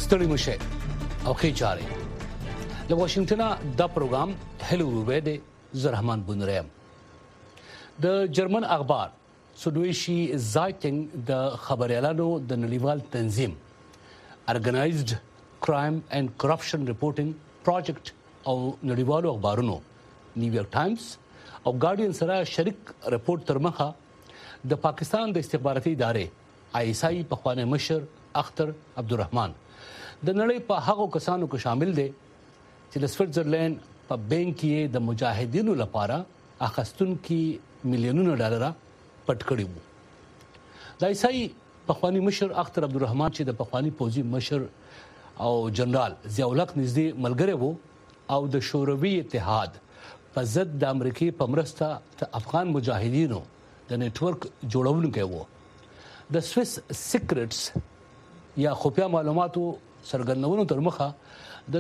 ستړي مشه او ښې چارې له واشنگټن دا پروګرام هلو وبد زرحمان بنریم د جرمن اخبار سودویشي زایټنګ د خبريالانو د نړیوال تنظیم ارګنایزډ کرایم اینڈ کرپشن ریپورټینګ پروجیکټ او نړیوالو اخبارونو نیویارک ټایمز او ګارډین سره شریک رپورت ترمخه د پاکستان د استخباراتي ادارې ISI پخوانی مشر اختر عبدالرحمن د نړۍ په هغو کسانو کې شامل دي چې د سویټزرلند په بانک کې د مجاهدینو لپاره اخستونکو میلیونونو ډالر پټ کړي وو د ISI پخوانی مشر اختر عبدالرحمن چې د پخوانی پوځي مشر او جنرال ضیاء الحق نږدې ملګری وو او د شوروي اتحاد په ضد د امریکای په مرسته د افغان مجاهدینو د نتورک جوړونکو وو د سویس سیکریټس یا خفیا معلوماتو سرګرنونو تر مخه د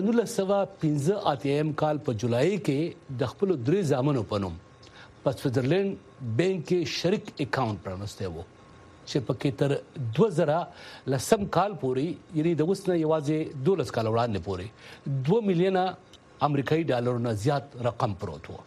1915 کال په جولای کې د خپل درې ځامنو پنوم په سویټزرلند بانک کې شریک اکاونټ پرانسته وو چې پکې تر 2010 کال پورې یعنی د وسنه یوازې 12 کال وړاندې پورې 2 میلیون امریکایي ډالرونو زیات رقم پروت وو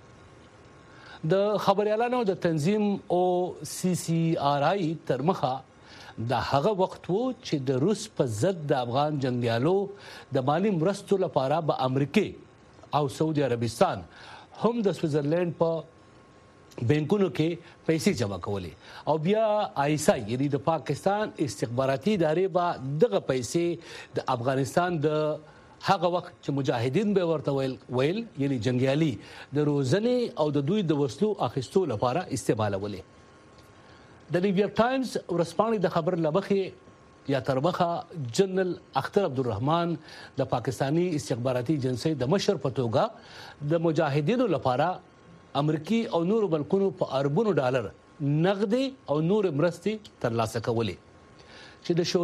د خبريالانو د تنظیم او CCRI تر مخه د هغه وخت وو چې د روس په ضد د افغان جنگیالو د مالی مرستو لپاره به امریکا او سعودي عربستان هم د سویټزرلند په بانکونو کې پیسې جمع کولې او بیا ISI یعنی د پاکستان استخباراتي ادارې به دغه پیسې د افغانستان د هغه وخت چې مجاهدین به ورته ویل یعنی جنگیالي د روزنې او د دوی د وسلو اخیستو لپاره استعمالولې د نیویارک ټایمز ورسپانې د خبر لمخې یا ترمخه جنرال اختر عبدالرحمن د پاکستانی استخباراتي ایجنسی د مشر په توګه د مجاهدینو لپاره امریکای او نور ملکونو په اربونو ډالر نغدي او نور مرستي ترلاسه کولې چې د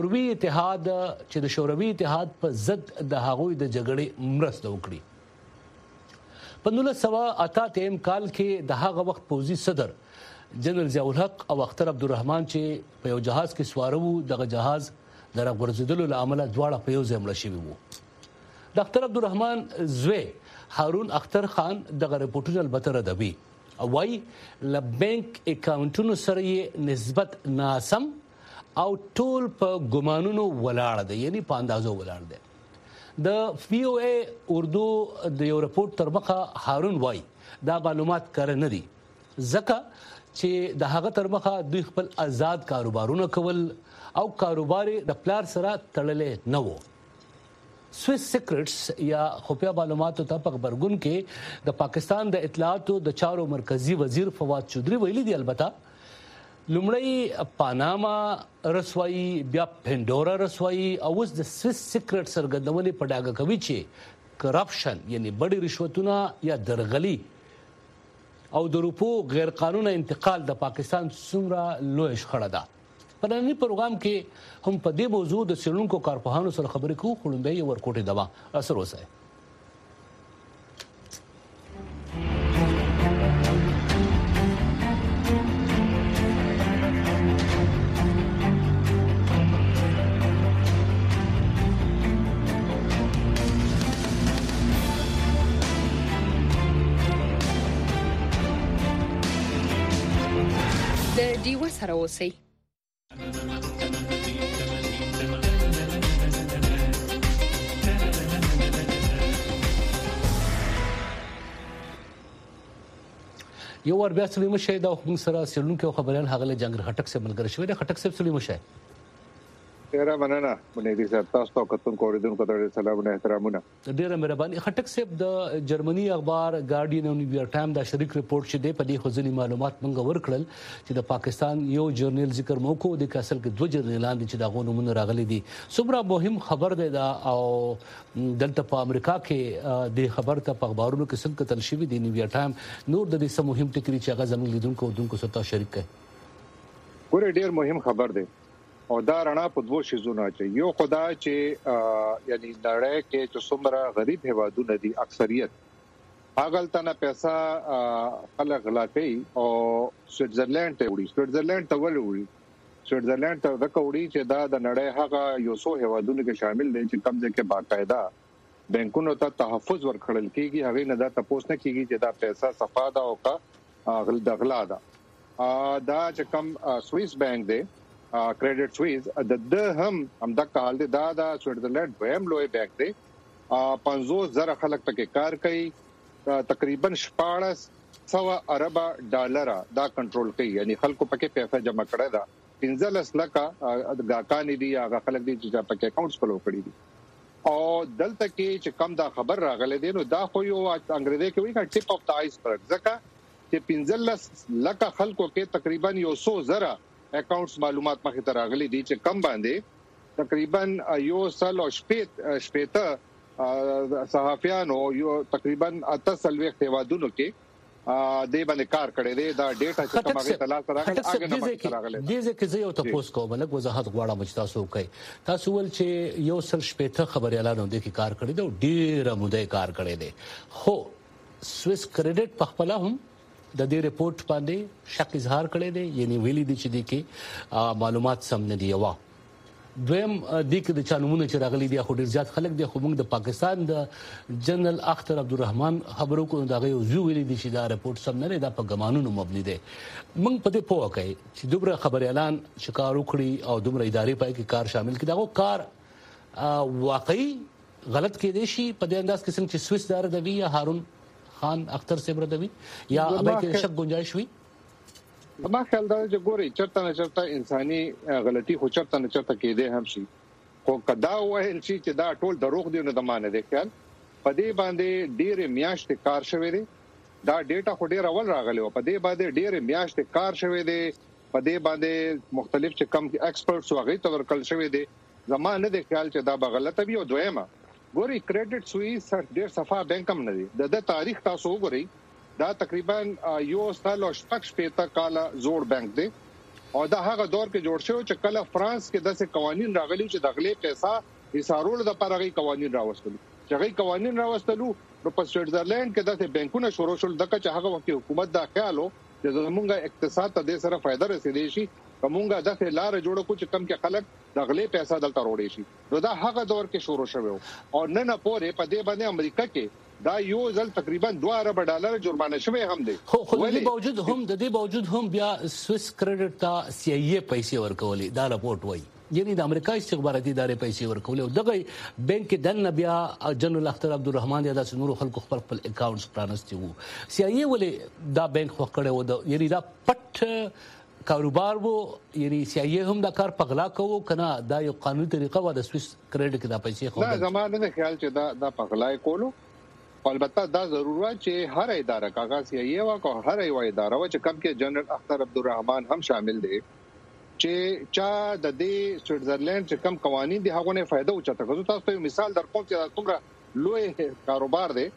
شوروي اتحاد په ضد د هغوی د جګړې مرسته وکړي په 1988 کال کې د هغه وخت پوځي صدر جنرال ضیاء الحق او اختر عبدالرحمن چې په یو جهاز کې سوار وو دغه جهاز د راغورځېدلو لامل دواړه په یو ځای مړه شوي وو د اختر عبدالرحمن زوی هارون اختر خان دغه رپورټونه البته ردوي او وايي ل بانک اکاونټونو سره نسبت ناسم او ټول په ګمانونو ولاړ دي یعنی په اندازو ولاړ دي د VOA اردو د یو رپورت تر مخه هارون وايي دا معلومات کار نه دي ځکه چې د هغه تر مخه دوی خپل آزاد کاروبارونه کول او کاروبار د پلار سره تړلې نه وو سویس سیکریټس یا خفیا معلوماتو ته په خبرګون کې د پاکستان د اطلاعاتو د چارو مرکزی وزیر فواد چودري ویلي دی البته لومړی پاناما رسوایی بیا پندورا رسوایی او اوس د سویس سیکریټ سرګردونې په ډاګه کوي چې کرپشن یعنی بڑی رشوتونه یا درغلي او د روپو غیر قانوني انتقال د پاکستان څومره لوی شخړه ده په نننی پروګرام کې هم په دې موضوع د څېړونکو کارپوهانو سره خبرې کوو خلوندې ورکوټې دوا اثر وسه د ډیوه سره اوسئ یو ور بیا سلیمه شه دا موږ سره سیلونکو خبريال هغه جنگ خټک سے ملګری شوی د خټک سے سلیمه شه ډیره مننه مونږ دې تاسو ته کوم کوریدونکو ته سلامونه احترامونه ډیره مهرباني خټک صاحب د جرمني اخبار ګارډین او نیویارک ټایم دا شریک رپورت چې دی په دې خزنی معلومات موږ ورکړل چې د پاکستان یو جرنل ذکر موکو د کاسل کې دوه جرنلان دي چې دا غونمونه راغلي دي څومره مهم خبر دی دا او دلته په امریکا کې د خبر ته په اخبارونو کې څنګه تل شوی دی نیویارک ټایم نور د دې سم مهم ټکی چې هغه زموږ لیدونکو او دونکو سره شریک کړي ګوره ډیر مهم خبر دی او دا رڼا په دوه شیزونه چې یو خدا چې یعنی نړۍ کې چې څومره غریب هوادونه دي اکثریت هغه پیسہ خلک غلا کوي او سویټزرلند ته وړي سویټزرلند ته وړي سویټزرلند ته د کوړی چې دا د نړۍ هغه یو څو هیوادونو کې شامل دي چې کم ځکه باقاعده بانکونو ته تحفظ ورکړل کیږي هغه نه دا تاسو نه کیږي چې دا پیسې صفا ده او کا غل دغلا ده دا چې کم سوئس بانک دی کریډټ سوئس د هم د کال دی دا د سویټزرلند ویم لوی بانک دی 50,000 خلک پکې کار کوي تقریبا 1400 ارب ډالر دا کنټرول کوي یعنی خلکو پکې پیسې جمع کړي دا 15 لکه غاکان دي هغه خلک دي چې پکې اکاونټس فلو کړي دي او دلته کې چې کم دا خبر راغله دي نو دا خو یو انګریزي کې وایي ټیپ اف د آیسبرګ ځکه چې 15 لکه خلکو کې تقریبا 100,000 اکاونټس معلومات مخې ته راغلي دي چې کم باندې تقریبا یو سل او شپېته صحافیانو یو تقریبا 8 هیوادونو کې د باندې کار کړی دی دا ډیټا چې کومه تلاش راغلی هغه نه راغلی دي ځکه زه یو تاسو کوم لږ وضاحت غواړم چې تاسو کوي تاسو ول چې یو سل شپېته خبريالانو د کی کار کړی دی ډیر موده کار کړی دی خو سوئس کریډټ په خپل هم د دې ریپورت باندې شک اظهار کړی دی یعنی ویلي دي چې د کی معلومات سم نه دی وا دویم د کې د چانمونه چې راغلي دي خو ډیر زیات خلک دي خو موږ د پاکستان د جنرال اختر عبدالرحمن خبرو کو دا یو زو ویلي دي چې دا ریپورت سم نه دی دا په ګمانونو مبني دی موږ په دې پوه کوي چې دومره خبري اعلان شکار وکړي او دومره ادارې پای کې کار شامل کړي دا کار واقعي غلط کې دي شي په دې انداز کې چې سوئس دار دوی یا هارون خان اختر صبر دوی یا ابای کې شک گنجائش وي ما خیال دا چې ګوري چرته نه چرته انساني غلطي خو چرته نه چرته کېده هم شي خو کدا وایل شي چې دا ټول دروغ دی نه د مانه دي خیال په دې باندې ډېر میاشتې کار شوی دی دا ډیټا خو ډېر اول راغلی او په دې باندې ډېر میاشتې کار شوی دی په دې باندې مختلف چې کم ایکسپرټس واغې تور کول شوی دی زمانه د خیال چې دا بغلطه وي او دویمه ګوري کریډټ سوئس ډېر صفا بانک هم نه دی د تاریخ تاسو وګورئ دا تقریبا یو سال او شپږ کاله زوړ بانک دی او دا هغه دور کې جوړ شو چې کله فرانس کې داسې قوانين راغلي چې د غلې پیسې ایثارول د پرغي قوانين راوستل چې غي قوانين راوستلو نو په سویټزرلند کې داسې بانکونه شروع شول دغه چې هغه وخت حکومت دا خیالو چې زمونږه اقتصاد ته د سره فائدہ رسیدي شي کومه داسې لار جوړ کو چې کم کې خلک د غلې پیسې دلته وروړي شي نو دا هغه دور کې شروع شوه او نن پورې په دې باندې امریکا کې دا یو ځل تقریبا 2 ارب ډالر جرمانه شوی هم دی خو د دې باوجود هم بیا سوئس کریډټ ته سی ای ای پیسې ورکولې دا راپورټ وایي یعنی د امریکا استخباراتي ادارې پیسې ورکولې او دغه بانک دنه بیا جنرال اختر عبدالرحمن یا د نورو خلکو خپل اکاونټس پرانستي وو سی ای ای ولې دا بانک خو کړو د یعنی دا پټ کاروبار وو یعنی سی ای ای هم دا کار پغلا کوو کنه دا یو قانوني طریقه و د سوئس کریډټ کې دا پیسې خو دا زمانه نه خیال چې دا پغلای کولو البته دا ضرورت چې هر اداره کاغذ یې یو کو هر یو اداره و چې کم کې جنرال اختر عبدالرحمن هم شامل دي چې چا د دې سویټزرلند چې کم قوانين دي هغه نه فائدہ او چاته غوښتل تاسو ته مثال درکوم چې کومه لوی کاروبار دی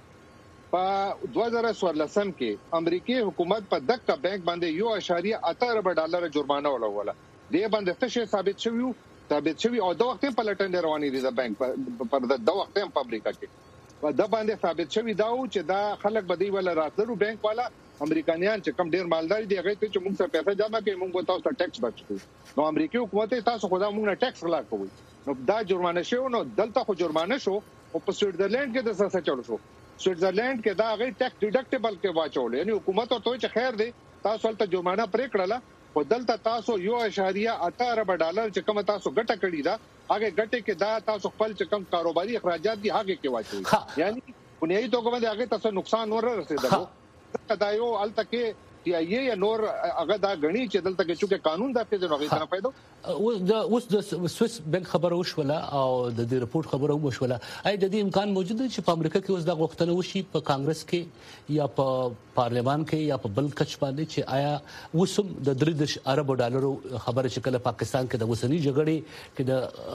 په 2014 کې امریکای حکومت په دغه بانک باندې 1.8 ارب ډالر جرمانه ولوله دې باندې څه ثابت شوی او د وخت په لټن رواني دي د بانک پر د وخت په امریکا کې دا باندې ثابت شوی دا چې دا خلک بدی ولا راتلو بانک والا امریکایان چې کم ډیر مالدار دي هغه ته چې موږ سره پیسې جمع کوي موږ تاسو ته ټیکس بچو نو امریکای حکومت تاسو خو دا موږ نه ټیکس غلا کوي نو دا جرمانه شو نو دلته خو جرمانه شو او په سویټزرلند کې د څه چلو شو سویټزرلند کې دا هغه ټیکس ډیډکټیبل کې واچول یعنی حکومت ورته چې خیر دی تاسو ته جرمانه پرې کړله او دلته تاسو 1.8 ارب ډالر چې کوم تاسو ګټه کړی دا هغه ګټه کې دا تاسو خپل چې کوم کاروباري اخراجات دي هغه کې واچوي یعنی بنیادی توګه باندې هغه تاسو نقصان ور رسیدلو دا یو التکه تی ای نور هغه دا غني چې دلته کې چې قانون دا په دغه څه فائدہ اوس د سوئس بانک خبره وشوله او د دې رپورت خبره وشوله اې د دې امکان موجود دی چې په امریکا کې اوس دا غوښتنه وشي په کانګرس کې یا په پارلمان کې یا په بل کچ باندې چې آیا وسم د 3 ارب ډالرو خبره چې کله پاکستان کې د وسنی جګړې کې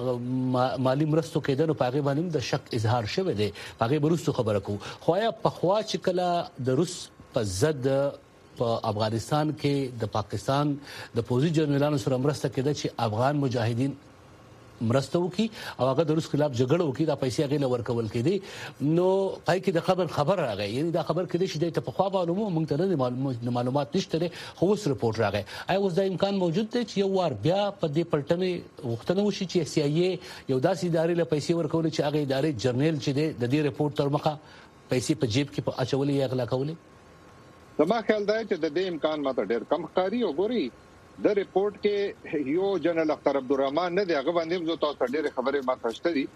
د مالی مرستو کېدنو په هغه باندې د شک اظهار شوه دی هغه برستو خبره کو خو یا په خوا چې کله د روس په ضد په افغانستان کې د پاکستان د پوزي جنرالانو سره مرسته کېده چې افغان مجاهدین مرسته وکي او هغه د روس خلاف جګړه وکي دا پیسې هغه له ورکول کېدي نو پای کې د خبر راغی یعنی دا خبر کېدي چې د په خوا معلومه موږ ته معلومات نشته خو اوس رپورت راغی اوس دا امکان موجود دی چې یو وار بیا په دې پلټنې غوښتنه وشي چې سی آی ای یو داسې ادارې له پیسې ورکول چې هغه ادارې جرنل چې د دې رپورت تر مخه پیسې په جیب کې اچولې یا غلا کولې زما خیال دی چې د دې امکان ماته ډېر کم ښکاري او ګوري د ریپورت کې یو جنرال اختر عبدالرحمن نه دی هغه باندې زه تاسو ډېر خبره ما تاسو دي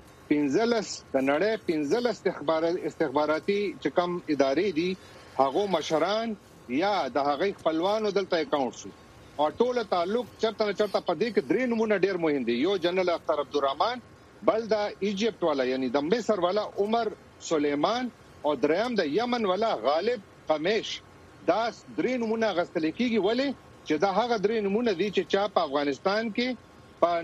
15 د نړۍ 15 استخباراتي چې کوم ادارې دي هغه مشران یا د هغه خپلوانو دلته اکاونټ شو او ټول تعلق چرته په دې کې درې نمونه ډېر مهم دي یو جنرال اختر عبدالرحمن بل د ایجپت والا یعنی د مصر والا عمر سلیمان او دریم د یمن والا غالب قمیش دا درې نمونه غستل کېږي ولی چې دا هغه درې نمونه دي چې چا په افغانستان کې په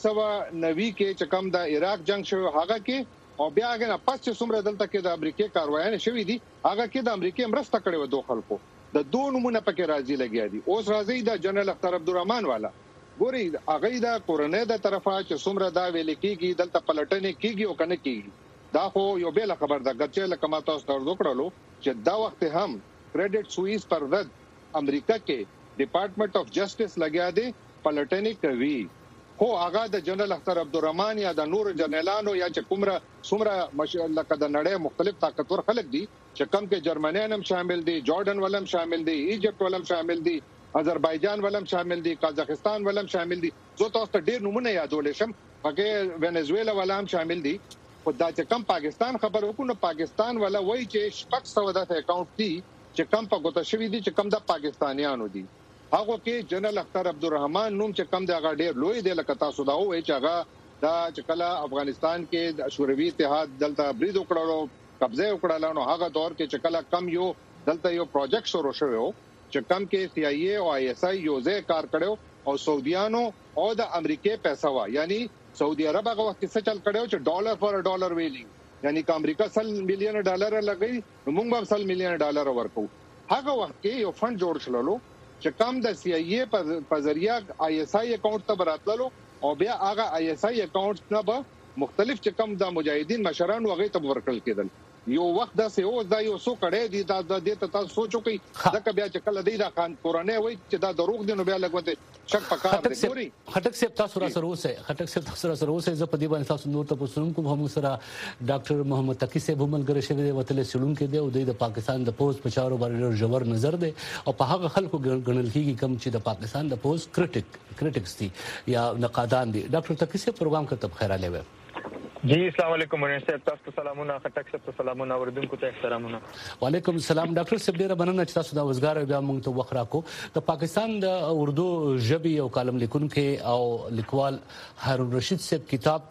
1990 کې چې کوم د عراق جنگ شو هغه کې او بیا هغه نه پس چې څومره دلته کې د امریکای کاروایانه شوې دي هغه کې د امریکای مرسته کړې و دوه خلکو د دوه نمونه پکې راځي لګیا دي اوس راځي د جنرال اختر عبدالرحمن والا ګوري هغه د کورنۍ د طرفه چې څومره دا ویل کېږي دلته پلټنې کېږي او کنه کېږي دا خو یو بل خبر ده ګرځي لکه ما تاسو ته وکړلو چې دا وخت هم کریډټ سوئس پر ضد امریکا کې ډپارټمنټ اف جسټس لګیا دی پلټنې کوي خو هغه د جنرال اختر عبدالرحمن یا د نور جنرالانو یا چې کومره څومره لکه د نړۍ مختلف طاقتور خلک دي چې کم کې جرمنیان هم شامل دي جارډن ولهم شامل دي ایجپت ولهم شامل دي آذربایجان ولهم شامل دي قزاقستان ولهم شامل دي زه تاسو ته ډیر نمونه یادول شم هغه وینزویلا ولهم شامل دي خدای چې کم پاکستان خبر وکړو پاکستان ولا وای چې 600 د اکاونټ دي چې کم په ګوته شوی دي چې کم د پاکستانیانو دي هغه کې جنرال اختر عبدالرحمن نوم چې کم د هغه ډیر لوی دی لکه تاسو دا وایي چې هغه دا چې کله افغانستان کې د شوروي اتحاد دلته برید وکړلو قبضه وکړل نو هغه دور کې چې کله کم یو دلته یو پروجیکټ شروع شوی چې کم کې سی آی ای او آی اس آی یو ځای کار کړو او سعودیانو او د امریکای پیسې وا یعنی سعودي عرب هغه وخت څه چل کړو چې ډالر فور ډالر ویلی یعنی که امریکا $100 مليون لګي نو موږ به $100 مليون ورکو هغه وخت کې یو فند جوړ شلو چې کم د سی آی ای په ذریعہ آی اس آی اکاونټ ته براتللو او بیا هغه آی اس آی اکاونټ نه به مختلف چې کم د مجاهدین مشران وغه ته ورکل کېدل یو وخت دا سه او دا یو سو کړه دي دا د دې ته تاسو سوچو کوي ځکه بیا چې کله دی دا خان قرانه وای چې دا دروغ دي نو بیا لګوته شک پکار دی ګوري خټک صاحب تاسو را سره اوسه خټک صاحب تاسو را سره اوسه زه په دې باندې تاسو نور ته پوښتنه کوم هم سره ډاکټر محمد تقی صاحب هم ملګری شوی دی وتل سړون کې دی او د پاکستان د پوز په چارو باندې جوړ نظر دی او په هغه خلکو ګڼل کیږي کم چې د پاکستان د پوز کریټکس دي یا نقادان دي ډاکټر تقی صاحب پروګرام کې تب خیر علیه جی السلام علیکم ورنه صاحب تاسو سلامونه خټک صاحب سلامونه اوردونکو ته احترامونه وعلیکم السلام ډاکټر صاحب ډیره مننه چې تاسو دا وزګار بیا موږ ته وخت راکو د پاکستان د اردو ژبې او کالم لیکونکو او لیکوال هارون رشید صاحب کتاب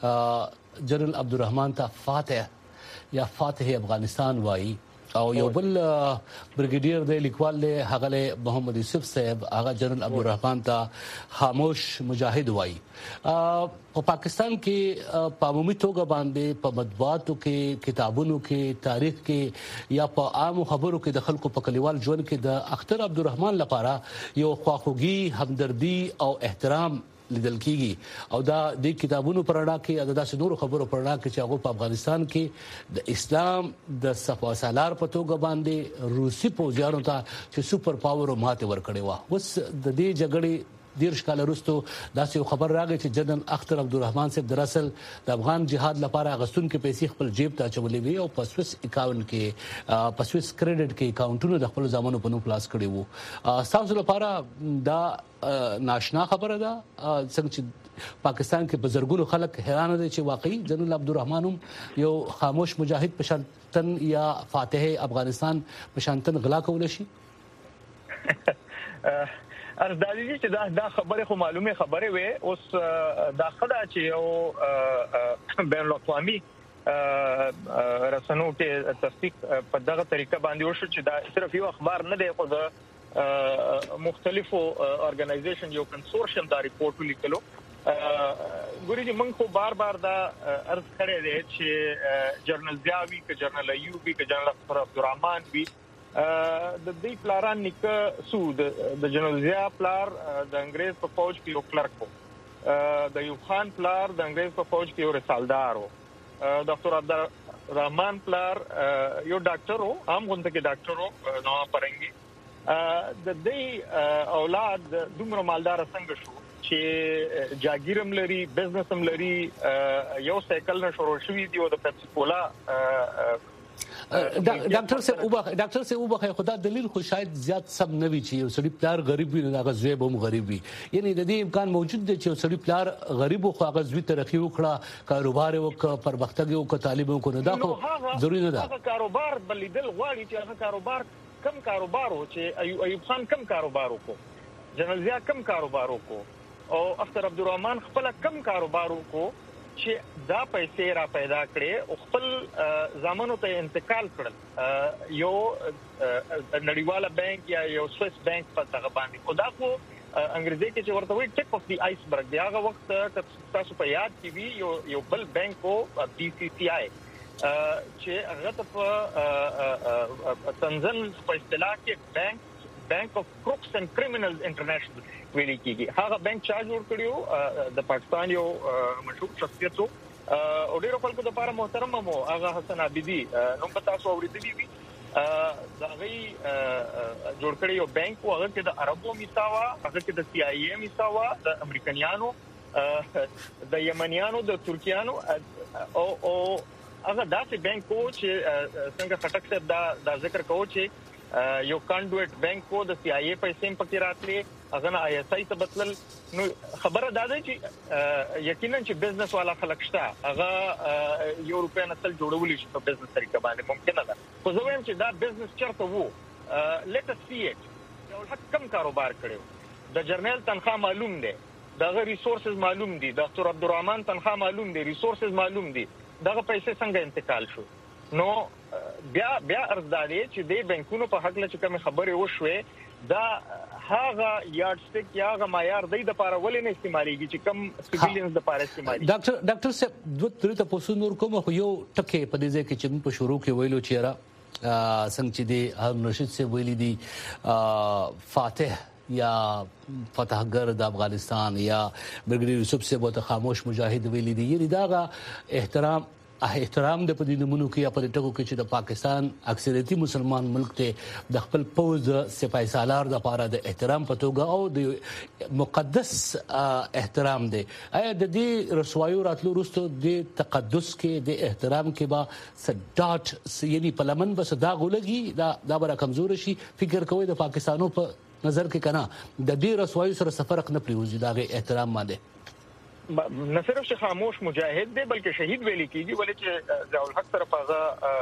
کې جنرال عبدالرحمن ته فاتح یا فاتح افغانستان وایي او یو بل برګیډیر د لیکوال له هغه محمد یوسف صاحب هغه جنرال عبدالرحمن ته خاموش مجاهد وایي په پاکستان کې په عمومي توګه باندې په مطبوعاتو کې کتابونو کې تاریخ کې یا په عام خبرو کې د خلکو په کلیوال ژوند کې د اختر عبدالرحمن لپاره یو خواخوږي همدردي او احترام لیدل کیږي او دا د کتابونو پرړه کې د داسې نورو خبرو پرړه کې چې هغه په افغانستان کې د اسلام د صفا سالار په توګه باندې روسي پوځیانو ته چې سپر پاور ماته ورکړي و اوس د دې جګړې دیر شکل وروسته داسې یو خبر راغی چې جنرال اختر عبدالرحمن صاحب دراصل د افغان جهاد لپاره غستون کې پیسې خپل جیب ته چولې وي او په سويس اکاونټ کې په سويس کریډټ کې اکاونټونو د خپل ځامنو په نوم پلاس کړي وو تاسو لپاره دا ناشنا خبره ده څنګه چې پاکستان کې بزرګونو خلک حیران دي چې واقعي جنرال عبدالرحمن یو خاموش مجاهد په شانتن یا فاتح افغانستان په شانتن غلا کول شي ارزدالي چې دا خبره خو معلومه خبره وي اوس دا خدای چې یو بین الاقوامي رسنو کې تصدیق په دغه طریقه باندې وشو چې دا صرف یو اخبار نه دی خو د مختلفو ارګنایزیشن یو کنسورشیم دا ریپورت لیکلو ګوري چې موږ خو بار دا عرض کړی دی چې جنرال ضیاوي ک جنرال ایوبي ک جنرال اختر عبدالرحمن بي د دې پلاران نیکه سود د جنرال ضیا پلار د انګريز په فوج کې یو کلرک وو د ایوب خان پلار د انګریز په فوج کې یو رسالدار و. ډاکټر عبدالرحمن پلار یو ډاکټر و، عام غونډه کې ډاکټر و، نو پرنګي د دې اولاد دومره مالدار څنګه شو چې جاګیرم لري، بزنس هم لري، یو سایکل نه شروع شوی دی او د پیپسی کولا ډاکټر سے وبخه خدا دلیل خو شاید زیات سم نه وی چې یو سړی پلار غریب وي نه هغه زوی به هم غریب وي. یعنی د دې امکان موجود دی چې یو سړی پلار غریب خو هغه زوی ترقی وکړه، کاروبار وکړه، پرمختګ وکړه، تعلیم وکړه. دا خو ضروري نه ده. هغه کاروبار بلیدل غواړي چې هغه کاروبار کم کاروبار و چې ایوب خان کم کاروبار وکړو، جنرال ضیاء کم کاروبار وکړو او اختر عبدالرحمن خپل کم کاروبار وکړو چې دا پیسې را پیدا کړې او خپل ځامنو ته انتقال کړل یو نړیواله بانک یا یو سویس بانک په هغه باندې. او دا خو انګریزي کې چې ورته وایي ټیپ اف دی آیس برګ دی. هغه وخت تاسو په یاد کې وی یو بل بانک او بي سي سي آی چې هغه په تنزل په اصطلاح کې بانک اف کروکس اینڈ کرمینلز انټرنیشنل ویل کېږي. هغه بانک چا جوړ کړیو د پاکستان یو مشهور شخصیت او ډیرو خلکو د لپاره محترم مو هغه حسن عابدی نو په تاسو اوریدلی وی دا غي جوړ کړی یو بانک او هغه کې د عربو میساوا، هغه کې د سی آی ای میساوا، د امریکایانو، د یمنیانو، د ترکیانو او هغه داسې بانک او چې څنګه خټک صاحب دا ذکر کوو چې یو کانډویټ بانک کو د سی آی ای پیسې پکې راتلې، هغه نه آی اس آی ته بدلل. نو خبره دا ده چې یقینا چې بزنس والا خلک شته، هغه یو روپیا نسل جوړول شي په بزنس طریقه باندې ممکن ده. خو زه وایم چې دا بزنس چرته وو، لیټ اس سی اټ. یو حق کم کاروبار کړو، د جرنل تنخواه معلوم دی، دغه ریسورسز معلوم دي، ډاکټر عبدالرحمن تنخواه معلوم دي، ریسورسز معلوم دي، دغه پیسې څنګه انتقال شو. نو بیا ارزداري چې د بانکونو په حق له کوم خبرې وشوي دا هغه یارډ سټیک یا هغه معیار د لپاره ولې نه استعماليږي چې کم سیویلینز د لپاره استعمالي. ډاکټر صاحب دوه ترته پوسو نور کوم خو یو ټکي په دې ځای کې چې په شروع کې ویلو چې را څنګه چې د هارون رشید سے ویلي دي فاتح یا فتحګر د افغانستان یا برګریډ یوسف سے بہت خاموش مجاهد ویلي دي. یعنی دا احترام د پدې نمونو کې یا په ټکو کې چې د پاکستان اکثریتي مسلمان ملک ته د خپل پوز سپای سالار د لپاره د احترام په توګه او د مقدس احترام دی. آیا د دې رسوایو راتلو وروسته د تقدس کې د احترام کې با سدات یعنی پرلمان بس دا غولګي دا بره کمزور شي؟ فکر کوي د پاکستانو په نظر کې کنه د دې رسوایو سره فرق نه پریوزي دا احترام باندې نه صرف چې خاموش مجاهد دی بلکې شهید ویل کېږي، ولې چې ضیاء الحق طرف هغه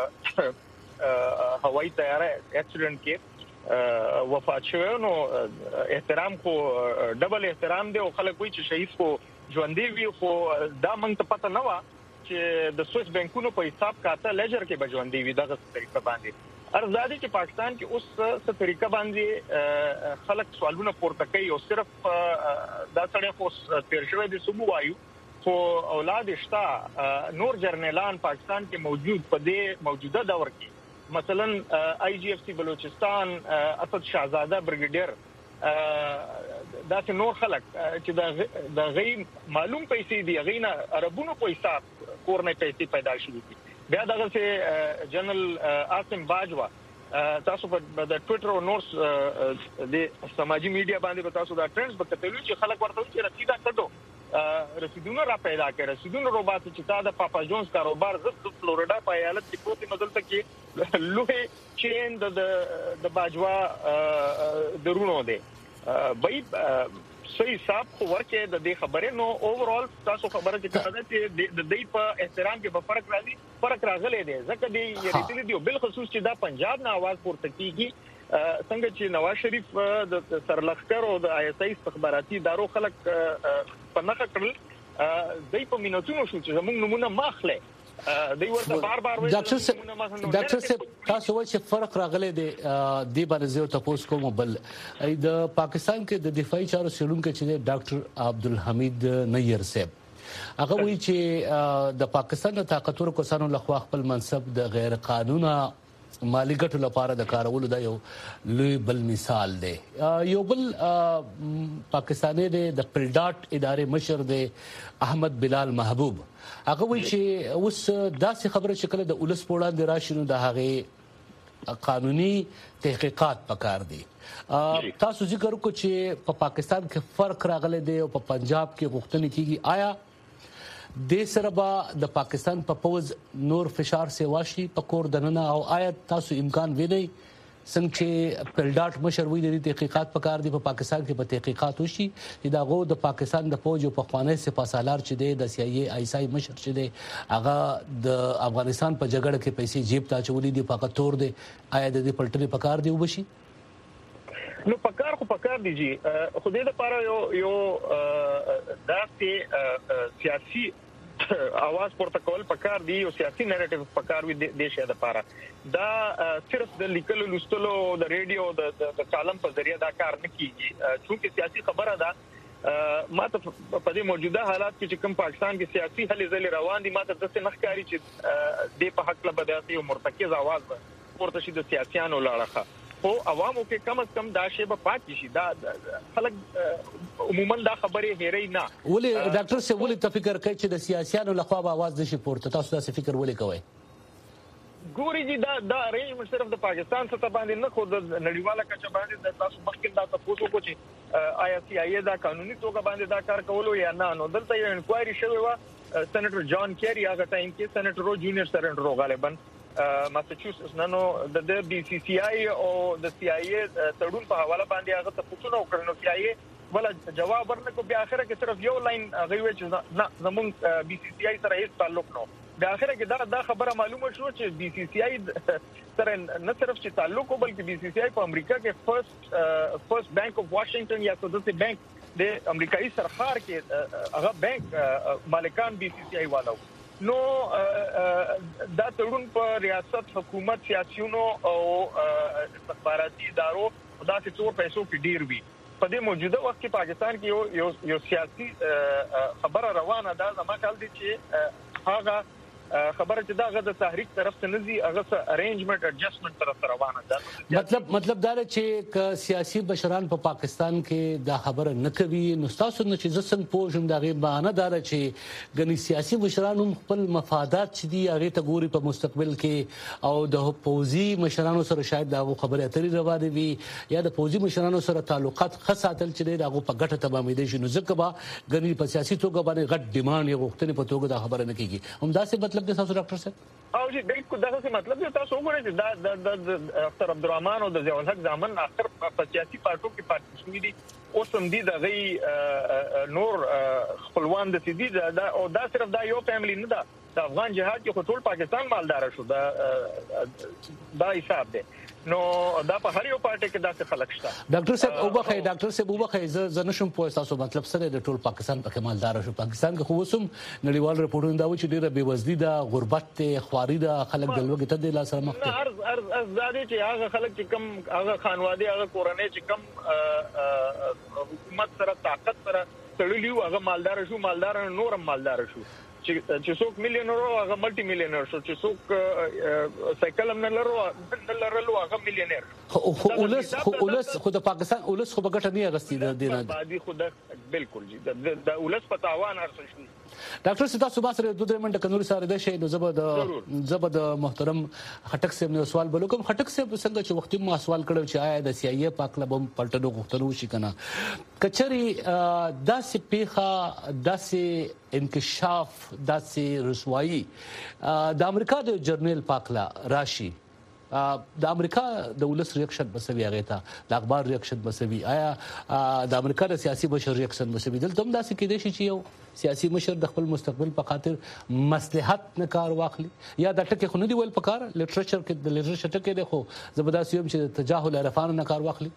هوایي طیاره اکسیډنټ کې وفات شوی. نو احترام خو ډبل احترام دی او خلک وایي چې شهید خو ژوندې وي، خو دا موږ ته پته نه و چې د سویس بانکونو په حساب کاته لیجر کې به ژوندې وي. دغه طریقه باندې ارزادي چې پاکستان کې اوس څه طریقه باندې خلک سوالونه پورته کوي او صرف دا سړی خو تیر شوی د صوبو وایو خو اولاد شتا نور جرنیلان پاکستان کې موجود په دې موجوده دور کې، مثلا آی جی اف سی بلوچستان، اسد شاهزاده برګیډیر، دا چې نور خلک چې د غي معلوم پیسې دی غینه عربونو په حساب کورنۍ پیسې پیدا شوې دي. بیا دغه چې جنرال عاصم باجوا تاسو په د ټوئیټر او نورس د سماجی میډیا باندې به تاسو دا ټرندز به کتلو چې خلک ورته چې رسیدا کټو رسیدونه را پیدا کړي، رسیدونه روبات چې تا د پاپا جونز کاروبار زړه فلوریډا په ایالت کې پروت مدل ته کې لوه چین د باجوا درونو دی بای صحیح حساب خو ورکه د دې خبره. نو اوورال تاسو خبره چې کړه چې د دې په احترام کې به فرق راغلی دی ځکه دی یریدل دی بل خصوص چې دا پنجاب نه आवाज پورته کیږي څنګه چې نواز شریف د سرلخکر او د آی اس آی استخباراتي ادارو خلک په نخښه کړل دای په مینوتونو شو چې زموږ نمونه ماخله دی ورته بار وایي. ډاکټر صاحب تاسو وایي چې فرق راغلی دی د باندې زه تاسو کوم بل د پاکستان کې د دفاعي چارو سیلونکو چې ډاکټر عبدالحمید نیر صاحب هغه وایي چې د پاکستان د طاقتور کسانو لخوا خپل منصب د غیر قانوني مالی ګټو لپاره د کارولو دا یو لوی بل مثال دی. یو بل پاکستاني د پلډاټ ادارې مشر دی احمد بلال محبوب. هغه وایي چې اوس داسې خبره چې کله د ولس په وړاندې راشي نو د هغې قانوني تحقیقات پکار دي. تاسو ذکر وکړو چې په پاکستان کې فرق راغلی دی او په پنجاب کې غوښتنې کیږي. آیا د سره به د پاکستان په پوز نور فشار سیواشي په کور دننه او آیا تاسو امکان وینئ څنګه چې پلډاټ مشر وی د تحقیقات په کار دی په پاکستان کې په تحقیقات وشي چې دا غو د پاکستان د فوج په خوانه سپاسالار چې دی د CIA ISI مشر چې دی هغه د افغانستان په جګړه کې پیسې جیب ته چولې دي په تور دی. آیا د دې پلټنې په کار دی وبشي؟ نو پکار دي جی خو دې لپاره یو داسې سیاسي اواز پورته کول پکار دی او سیاسي نریټیو پکار وي د شه لپاره. دا صرف د لیکلو لوستلو د ریډیو د کالم په ذریعہ دا کار نه کیږي چې سیاسي خبره ده. ماته په دې موجوده حالات کې چې کوم پاکستان کې سیاسي هلې ځلې روان دي ماته د څه نخکاری چې د په حق له بداتي او مرتکز आवाज پورته شي د سیاسيانو لاړه خو عوامو کې کم از کم دا شی به پاتې شي. دا خلک عموما دا خبرې هېري نه. ولې ډاکټر صاحب ولې ته فکر کوي چې د سیاسيانو لخوا به आवाज نشي پورته؟ تاسو دا فکر ولې کوئ؟ ګوري دي دا ارینجمنت صرف د پاکستان څخه باندې نه خو د نړیواله کچه باندې د تاسو مخکې دا تاسو کو چې آیا CIA دا قانوني توګه باندې دا کار کولو یا نه. نو دلته یو انکوایري شوی و سېنیټر جان کیری هغه ټایم کې سېنیټر جونیئر سېنیټر غالبا ماساچوسټس نو د BCCI او د CIA تړون په حواله باندې هغه تاسو نو کړنو CIA ولا جواب ورنکو بیا اخره کې صرف یو لاین غوي چې نه زمون BCCI سره هیڅ تعلق نه. بیا اخره کې دا خبره معلومه شو چې BCCI سره نه صرف چې تعلق بلکې BCCI په امریکا کې فرست بانک اف واشنگټن یا څه داسې بانک د امریکایي سرخار کې هغه بانک مالکان BCCI والو. نو دا تړون په ریاست حکومت سیاسيونو او استخباراتي ادارو دا څه پیسو کې ډیر وی. په دې موجوده وخت کې پاکستان کې یو سیاسي خبره روانه ده. زما خیال دي چې هغه خبره چې دا د تحریک طرف ته نزي هغه ارینجمنت ایڈجسټمنت طرف روانه ده. مطلب دا چې سیاسي بشران په پاکستان کې دا خبره نه کوي. نو تاسو نه چې زسنګ پوجم دا غي بهانه دار چې غني سیاسي بشران هم خپل مفادات چې دی هغه ته ګوري په مستقبل کې او د پوزي مشرانو سره شاید دا خبره اترې روانه وي یا د پوزي مشرانو سره تعلقات خاصاتل چې دا په ګټه تمامې دي شنو ځکه به غني په سیاسي توګه باندې غټ ډیماند یو وختونه په توګه دا خبره نه کیږي. هم دا څه مطلب دی تاسو ډاکټر صاحب؟ او جی بالکل دا څه مطلب دی. تاسو وګورئ چې دا اختر عبدالرحمن او د ضیاء الحق ځامن اخر په سیاسي پارټو کې پاتې شوی دي. اوس هم دي د غي نور خپلوان د سيدي دا او دا صرف دا یو فیملی نه ده. د افغان جهاد کې ټول پاکستان مالدار شو. دا حساب دی. نو دا په هر یو پارټي کې داسې خلک شته. ډاکټر صاحب وبخې زه نشم پوه تاسو مطلب سره د ټول پاکستان په مالدار شو. پاکستان کې خو وسم نړیوال رپورټونه دا و چې ډیره بېوزلي ده، غربت، خواري ده، خلک د لوګي ته د لاس سره مخ دي. ارز زادي چې هغه خلک چې کم هغه خانواده هغه کورنۍ چې کم حکومت سره طاقت سره تړلی هغه مالدار شو. مالدار نورم مالدار شو. چې څوک میلیونر او هغه ملټي میلیونر شو. چې څوک سایکل هم نه لرلو هغه میلیونر. خو د پاکستان ولس خو بغټ نه غستی د دینه بعدي خو بالکل جی د ولس په تاوان ارسل شو. ډاکټر ستا صبح سره 2 منټه کنوري سره د شی نو زبد محترم خټک صاحب نو سوال بلوکم. خټک صاحب څنګه چې وختي ما سوال کړو چې آیا د CIA پاک لبم پلټنو غوښتنو شي کنه کچري داسې پیخه داسې انکشاف داسې رسوایی د امریکا د جرنل پاکلا راشي د امریکا د ولس ریاکشن بسوي هغه ته د اخبار ریاکشن بسوي آیا د امریکا د سیاسي بشر ریاکشن بسوي دلته هم داسې کېدای شي چې یو سیاسي مشر د خپل مستقبل په خاطر مصلحت نه کار واخلي یا د ټکي خو نه دی ویل پکار لټریچر کې د لټریچر ټکي دی خو زبردست یم چې تجاهل عرفان نه کار واخلي.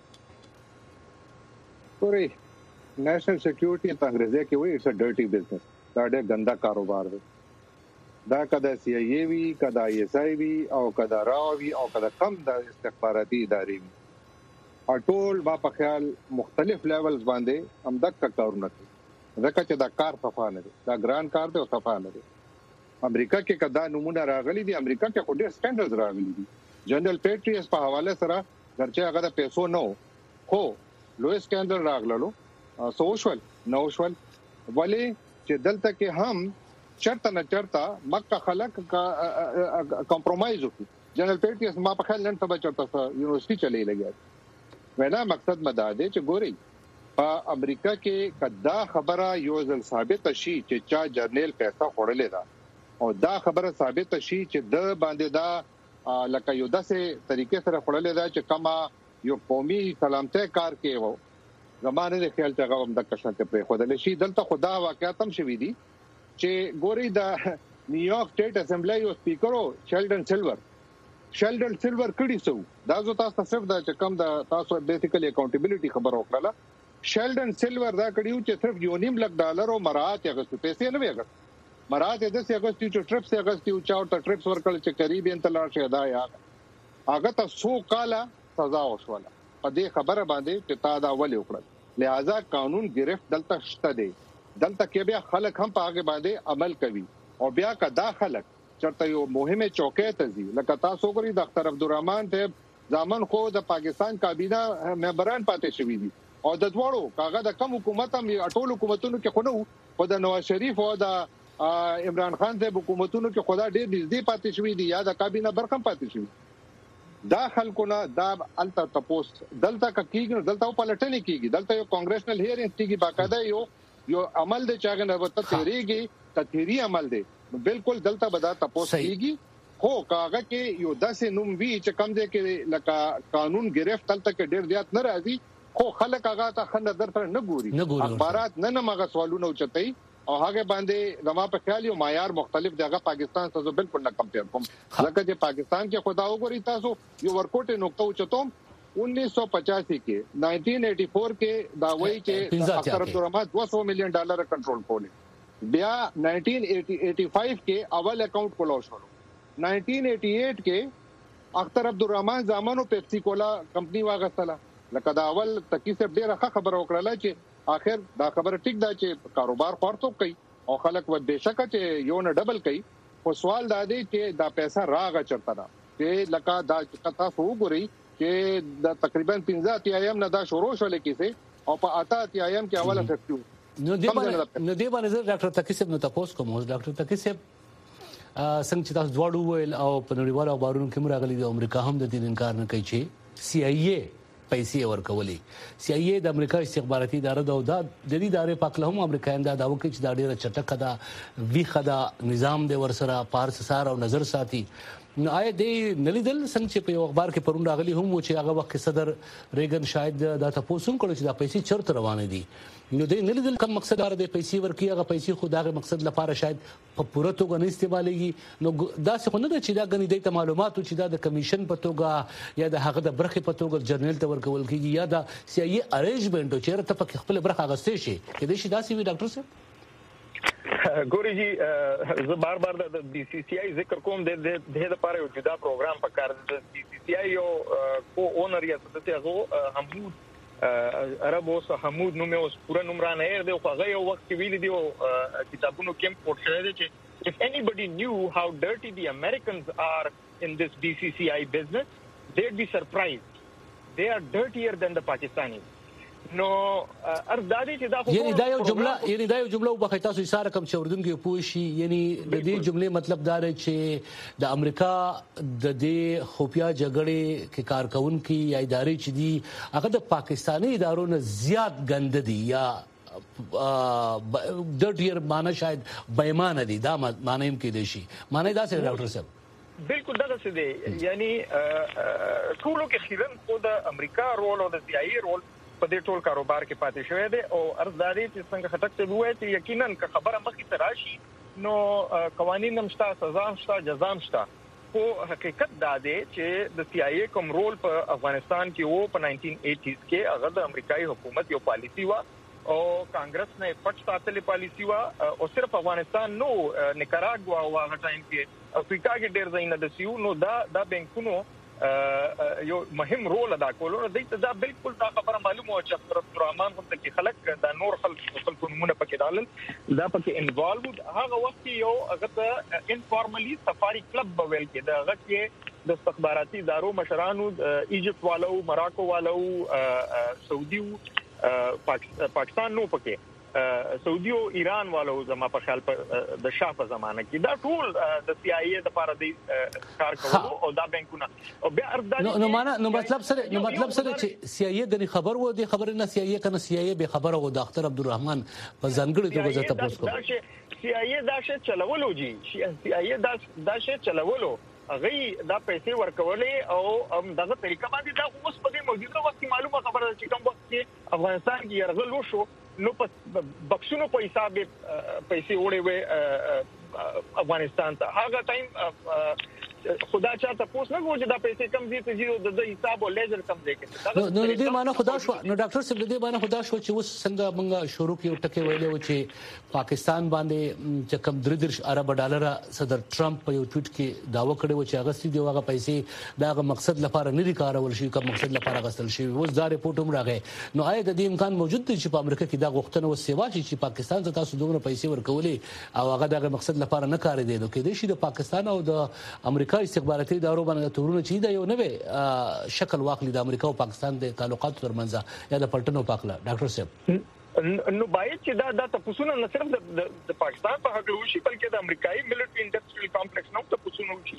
پوری نېشنل سکیورټي په انګریزي کې وایي اټس ا ډرټي بزنس. دا ډېر ګندا کاروبار دی. دا کدا CIA وی کدا ISI وی او کدا راو وی او کدا کم د استخباراتي ادارې وی ټول با په خیال مختلف لیولز باندې هم دک کارونه کوي. ځکه چې دا کار صفا نه دی. دا ګران کار دی او صفا نه دی. امریکا کې کدا نمونه راغلي دي. امریکا کې خو ډېر سټانډرډز راغلي دي جنرال پیټریس په حواله سره درچې هغه د پیسو نو خو لوی سکندر راغلو سوشل نوشل ولی چې دلته کې هم چرته نه چرته مکه خلک کمپرمایز وکړي. جنرال پیټریس ما په خیال نن سبا چرته یونیورسيټي چلے لګیا وینا مقصد مدا دی چې ګوري په امریکا کې کدا خبره یو ځل ثابت شي چې چا جرنیل پیسې خورلې ده او دا خبره ثابت شي چې د باندې دا لکه یو داسې طریقې سره خورلې ده چې کما یو قومي سلامته کار کې وو زمانه د خیال ته غوم د کشنته پر خودل شي. دلته خدا واقعیت هم شوي دي چې ګوري د نیویارک سټیټ اسمبلی یو سپیکر شیلډن سیلور کړي سو دا زو تاسو صرف د چکم د تاسو بیسیکلی اکاونټیبিলিټي خبر وکړه. شیلډن سیلور دا کړیو چې صرف $1.5 او مراعات یې پیسې نه ویګ مراعات د څه اگست چې ټریپس اگست چې چاو ته ټریپس ورکل چې قریبین تلار شه دا یا هغه ته 100 کاله سزا وشوله په دې خبره باندې چې تا دا ولې وکړل. لہذا قانون گرفت دلته شته دی. دلته کې بیا خلک هم په هغه باندې عمل کوي او بیا کدا خلک چرته یو مهمه چوکې ته ځي لکه تاسو ګوري د اختر عبدالرحمن ته ځامن خو د پاکستان کابینه ممبران پاتې شوی دي او د دوړو کاغه د کم حکومت هم ټول حکومتونو کې خو نو خو د نواز شریف او د عمران خان ته حکومتونو کې خدا ډېر نږدې پاتې شوی دي یا د کابینه برخم پاتې شوی دا خلکونه دا الته تپوس دلته کېږي دلته په لټنې کېږي دلته یو کانګریشنل هیرینګ کېږي باقاعده یو عمل د چاغه نه وته تیریږي تطهیری عمل دی بالکل دلته بدا تپوس کېږي خو کاغه کې یو داسې نوم وی چې کم ځای کې لکه قانون گرفت تلته کې ډېر زیات نه راځي خو خلک هغه ته خنده درته نه ګوري اخبارات نه مغه سوالونه اوچتای او هغه باندې زما په خیال یو معیار مختلف دیغه پاکستان سره بالکل نه کمپیر کوم لکه چې پاکستان کې خدا وګوري تاسو یو ورکوټه نقطه اوچتوم 1985 کې 1984 کې دا وایي چې اختر عبدالرحمن $200 مليون کنټرول کولې بیا 1985 کې اول اکاؤنٹ کولو شروع 1988 کې اختر عبدالرحمن زمانو پیپسی کولا کمپنی واغستله لکه دا اول تکلیف ډیره خبره وکړه چې اخر دا خبره ټیک دا چې کاروبار خورتو کوي او خلک و بهشکه چې یو نه ډبل کوي خو سوال دا دی چې دا پیسې راغه چرته دا چې لکه دا کتا سو ګوري چې د تقریبا 15 ایم نه دا شروع شول کیسه او په 8 ایم کې اوله فکټو نو دی باندې ډاکټر تکیسب نو تاسو کوم ډاکټر تکیسب څنګه چې تاسو دواړو ویل او په نړیوالو اخبارونو کې مرغلي د امریکا هم د دې انکار نه کوي چې CIA پیسې ورکولې CIA د امریکا استخباراتي اداره د دې ادارې په کله هم امریکایان دا داو کوي چې دا ډیره چټکه ده ویخه ده نظام د ورسره پارس سار او نظر ساتي نو آیا دې نلیدل څنګه چې په اخبار کې پرون راغلي هم چې هغه وخت صدر ریګن شاید دا تاسو هم کړو چې دا پیسې چرته روانه دي نو دې نلیدل کوم مقصد لري د پیسې ورکی هغه پیسې خو داغه مقصد لپاره شاید په پوره توګه نه استعمالېږي نو دا څه خو نه چې دا غني د معلوماتو چې دا د کمیشن په توګه یا د هغه د برخې په توګه جرنل ته ورکول کیږي یا د CIA ارینجمنت چې رته په خپل برخه غستې شي کې دې شي داسې وي ډاکټر صاحب ګوري جی زه بار د BCCI ذکر کوم د دې لپاره یو جدا پروګرام پکار د BCCI یو کو اونر یا څه هغه حمود عرب اوس حمود نوم اوس پورا نوم را نه دی خو هغه یو وخت ویل دی او کتابونو کې پورت شوی دی چې if anybody knew how dirty the Americans are in this BCCI business they'd be surprised they are dirtier than the Pakistanis نو ارزادي چې دا خو یعنی دا یو جمله وبخښه تاسو اشاره کوم چې اردن کې پوه شي یعنی د دې جملې مطلب دا دی چې د امریکا د دې خفیا جګړې کې کارکونکو یا ادارې چې دي هغه د پاکستانی ادارو نه زیات ګند دي یا ډیر معنی شاید بېمانه دي دا معنی هم کې دي شي معنی دا څه ډاکټر صاحب بالکل دا څه دی یعنی ټولو کې خیرن خو د امریکا رول او د CIA رول په دې ټول کاروبار کې پاتې شوی دی او ارزداري چې څنګه خټک ته وایي چې یقینا که خبره مخې ته راشي نو قوانین هم شته سزا هم شته جزا هم شته خو حقیقت دا دی چې د CIA کوم رول په افغانستان کې وو په 1980s کې هغه د امریکایي حکومت یو پالیسی و او کانګرس نه پټ ساتلې پالیسی و او صرف افغانستان نو نیکاراګوا او هغه ټایم کې افریقا کې ډېر ځای نه دسیو نو دا بانکونو یو مهم رول ادا کولو نو دا بالکل دا خبره معلومه چې عبدالرحمن هم کې خلک دا نور خلک نمونه پکې دالل دا پکې انوالوډ هغه وخت یو هغه انفارملی سفاری کلب بویل کې دا هغه کې د استخباراتي ادارو مشرانو ایجپت والو مراکو والو سعودي پاکستان نو پکې سعودي او ایران والو زما په خیال د شاه په زمانه کې دا ټول د سی آی ای د لپاره د کار کولو او دا بانکونه او بیا نو مطلب سره چې سی آی ای د خبر وو د خبر نه سی آی ای کنه سی آی ای به خبره وو د اختر عبدالرحمن په ځانګړي توګه زته پوسټ کوم سی آی ای دا څه چلولو جی سی آی ای دا څه چلولو هغه دا پیسې ورکولې او دغه طریقه باندې دا اوس په دې موجوده وخت کې معلومه خبره ده چې کوم وخت کې افغانستان کې يرغل وشو نو په بکسونو په حساب پیسې وړي وي افغانستان ته هغه ټایم خدا چاته پوس نه وځي دا پیسې کم دي ته د حساب او لیزر کم دي کې نو دې معنی خدا شو نو ډاکټر صاحب دې معنی خدا شو چې اوس څنګه موږ شروع کیو ټکي ویلې و چې پاکستان باندې چې کم 3 ارب ډالر صدر ټرمپ په یو ټویټ کې داوا کړی و چې هغه سړي هغه پیسې داغه مقصد لپاره نه دي کارول شي کوم مقصد لپاره غسل شي اوس دا ریپورت هم راغی نو آیا د دې امکان موجود دی چې په امریکا کې دا غوښتنه وسیوا شي چې پاکستان ته تاسو دومره پیسې ورکولې او هغه دغه مقصد لپاره نه کار دی نو کې د شي د پاکستان او د امریکا استخباراتي ادارو باندې تورونه چې دا یو نوې شکل واخلي د امریکا او پاکستان د تعلقاتو ترمنځ یا د پلټنو پاکله ډاکټر صاحب نو باید چې دا تاسو نه صرف د پاکستان په حق وشي بلکې د امریکایي ملټری انډستریال کمپلیکس نو تاسو وشي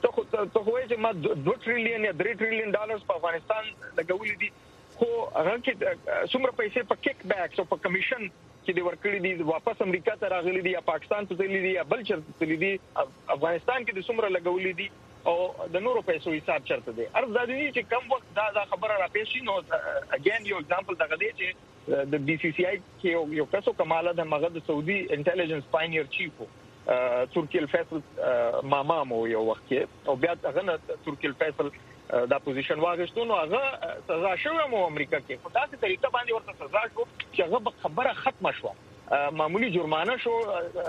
ته وایي چې ما 2 ټریلیون یا 3 ټریلیون ډالر په افغانستان لګولې دي خو هغه کې څومره پیسې په کیک بیکس او په کمیشن چې د ورکړې دي واپس امریکا ته راغلي دي یا پاکستان ته تللي دي یا بل چرته تللي دي افغانستان کې د څومره لګولې دي او د نورو پیسو حساب چرته دی ارز د دې چې کم وخت دا خبره را پېښ شي نو اگین یو example دغه دی چې د بي سي سي آی کې یو کسو کماله د مغد سعودي انټيليجنس پاینیر چیف ترکی الفیصل ماما مو یو وخت کې او بیا هغه ترکی الفیصل دا پوزیشن واغښتو نو هغه سزا شوی مو امریکا کې په تاسو طریقه باندې ورته سزا شو چې هغه خبره ختمه شو معمولی جرمانه شو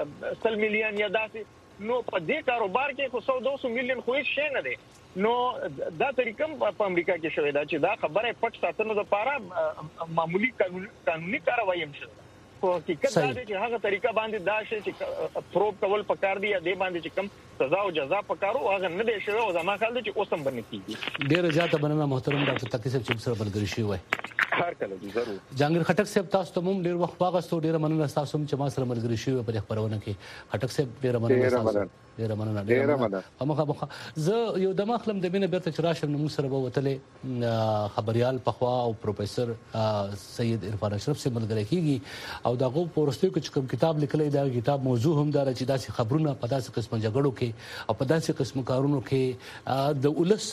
100 میلیون یا داسې نو په دې کاروبار کې خو 100-200 میلیون خو هیڅ شي نه دی نو دا طریقه په امریکا کې شوې ده چې دا خبره پټ ساتنه لپاره معمولی قانوني کاروایی هم شته خو حقیقت دا دی چې هغه طریقه باندې دا شي چې پروب کول پکار دی یا دې باندې چې کم سزا او جزا پکارو هغه نه دی شوی او زما خیال دی چې اوس هم باندې کیږي ډیر زیاته بننه محترم ډاکټر تقی صاحب چې سره بلګری شي وای هر کله ضرور جهانگیر خټک صاحب تاسو ته هم ډیر وخت واغستو ډیر مننه تاسو هم چې ما سره ملګری شي په خبرونه کې خټک صاحب ډیر مننه ډیر مننه همغه زه یو د مخلم د بینه بیرته راشم نو سره به وتلې خبريال پخوا او پروفیسور سید عرفان اشرف سے ملګری کیږي او دغه پورستو کې کوم کتاب لیکلی دا کتاب موضوع هم دا چې داسې خبرونه په داسې قسم جګړو کې او په داسې قسم کارونو کې د ولس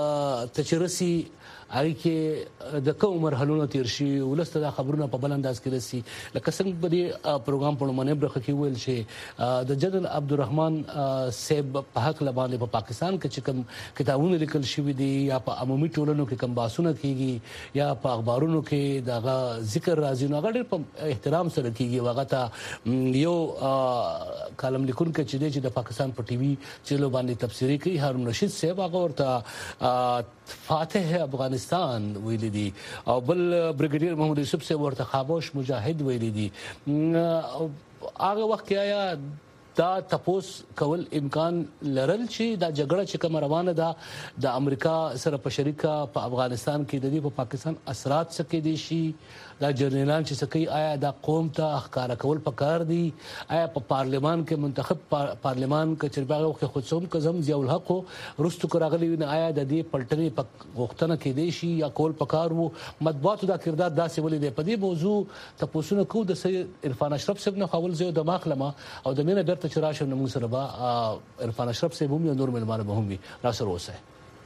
تچرسي اړي کې د کوم مرحلونو تیر شي ولسته د خبرونه په بل انداز کې رسي لکه څنګه په دې پروګرام په لمنه برخه کې ویل شي د جنرال عبدالرحمن صاحب په حق لبانې په پاکستان کې کوم کتابونه لیکل شوی دي یا په عمومي ټولنو کې کوم باسونه کیږي یا په اخبارونو کې دغه ذکر راځي نو هغه ډېر په احترام سره کیږي هغه ته یو کالم لیکونکو چې د پاکستان په ټي وي چلو باندې تفسیری کوي هارون رشید صاحب هغه ورته فاتح افغانستان ویلي دي او بل بریګیډیر محمد یوسف صاحب ورته خاموش مجاهد ویلي دي هغه وخت کې آیا دا تپوس کول امکان لرل چې دا جګړه چې کوم روانه ده د امریکا سره په شریکه په افغانستان کې د دې په پاکستان اثرات څه کې دي شي دا جنرالان چې سکی آیا دا قوم ته ښکارا کول پکار دي آیا په پارلمان کې منتخب پارلمان کې چرباغه خو خصوم کزم ضیاء الحق رستو کراغلی نه آیا د دې پلټنې په غوښتنه کې دي شي یا کول پکار وو مطبوعاتو دا کردار داسې ولې دی په دې موضوع تاسو کو د سید عرفان اشرف صاحب نه خپل زیو د مخلمه او د مینه برته چرآشم نو موږ سره با عرفان اشرف صاحب هم نور ملمانه به هم وي را سره اوسه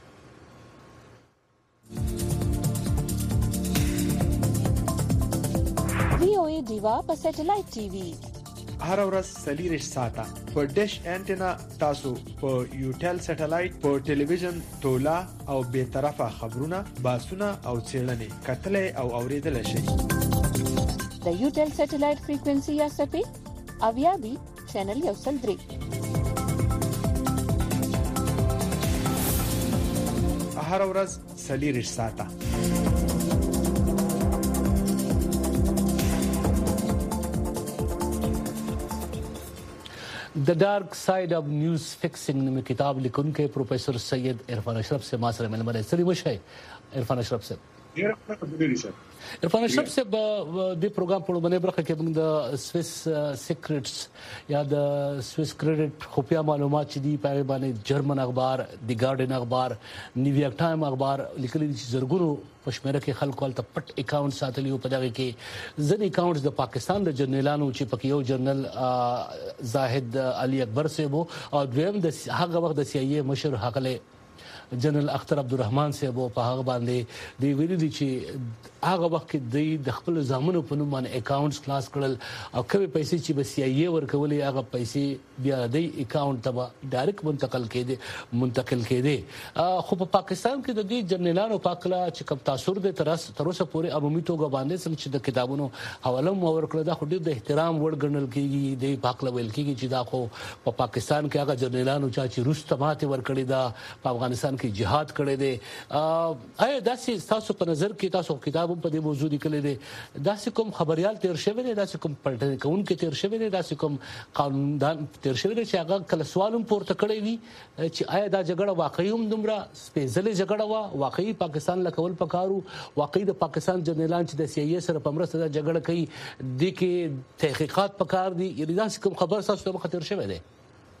VOA دیوا په سټلایټ ټي وي هر ورځ سلیریش ساته په ډیش انټینا تاسو په یوټل سټلایټ په ټلویزیون تولا او به طرفه خبرونه باسونه او چیرلنې کتلې او اوریدل شي د یوټل سټلایټ فریکوئنسي یا سپی اویابي چینل یو سل درې هر ورځ سلیریش ساته د ډارک ساید اف نیوز فکسینګ نومي کتاب لیکونکی پروفیسور سید عرفان اشرف سے ما سره ملمره سړي مشه عرفان اشرف سے عرفان اشرف سے د پروګرام په لومړنۍ برخه کې موږ د سويس سیکریټس یا د سويس کریډټ خفیا معلومات چې دی په باندې جرمن اخبار دی ګارډین اخبار نیویارک ټایم اخبار لیکلي چې زرګونو پښمنه کې خلکو ته پټ اکاونټ ساتلی او په دغه کې ځنې اکاونټس د پاکستان د جنرالانو چې پکې یو جنرال زاهد علي اکبر صاحب او دویم د هغه وخت د سی ای مشر حقله جنرال اختر عبدالرحمن صاحب په هغه باندې دی ویلي دي چې هغه وخت کې د خپل زامنو په نوم باندې اکاونټس خلاص کړل او کومې پیسې چې به سی ای ورکولې هغه پیسې بیا د اکاونټ ته ډایرکټ منتقل کېدې خو په پاکستان کې د دې جنرالانو پاکلا چې کوم تاثیر د تر اوسه پورې عمومي توګه باندې څنګه چې د کتابونو حواله مو ورکړه دا خو د احترام وړ ګڼل کېږي د پاکلا ویل کېږي چې دا خو په پاکستان کې هغه جنرالانو چې روسته ماته ورکړي دا په افغانستان کې جهاد کړی دی آیا داسې تاسو په نظر کې تاسو کتاب په دې موضوع لیکلی دی داسې کوم خبريال تیر شوی دی داسې کوم پلټنه کوونکی تیر شوی دی داسې کوم قانوندان تیر شوی دی چې هغه کله سوالم پورته کړی وي چې آیا دا جګړه واقعي هم دومره سپېڅلې جګړه وا واقعي پاکستان لکول پکارو واقعي د پاکستان جنرالان چې د سی ای سره په مرسته د جګړه کوي د کې تحقیقات پکار دي یعنی داسې کوم خبر تاسو ته خطر شوی دی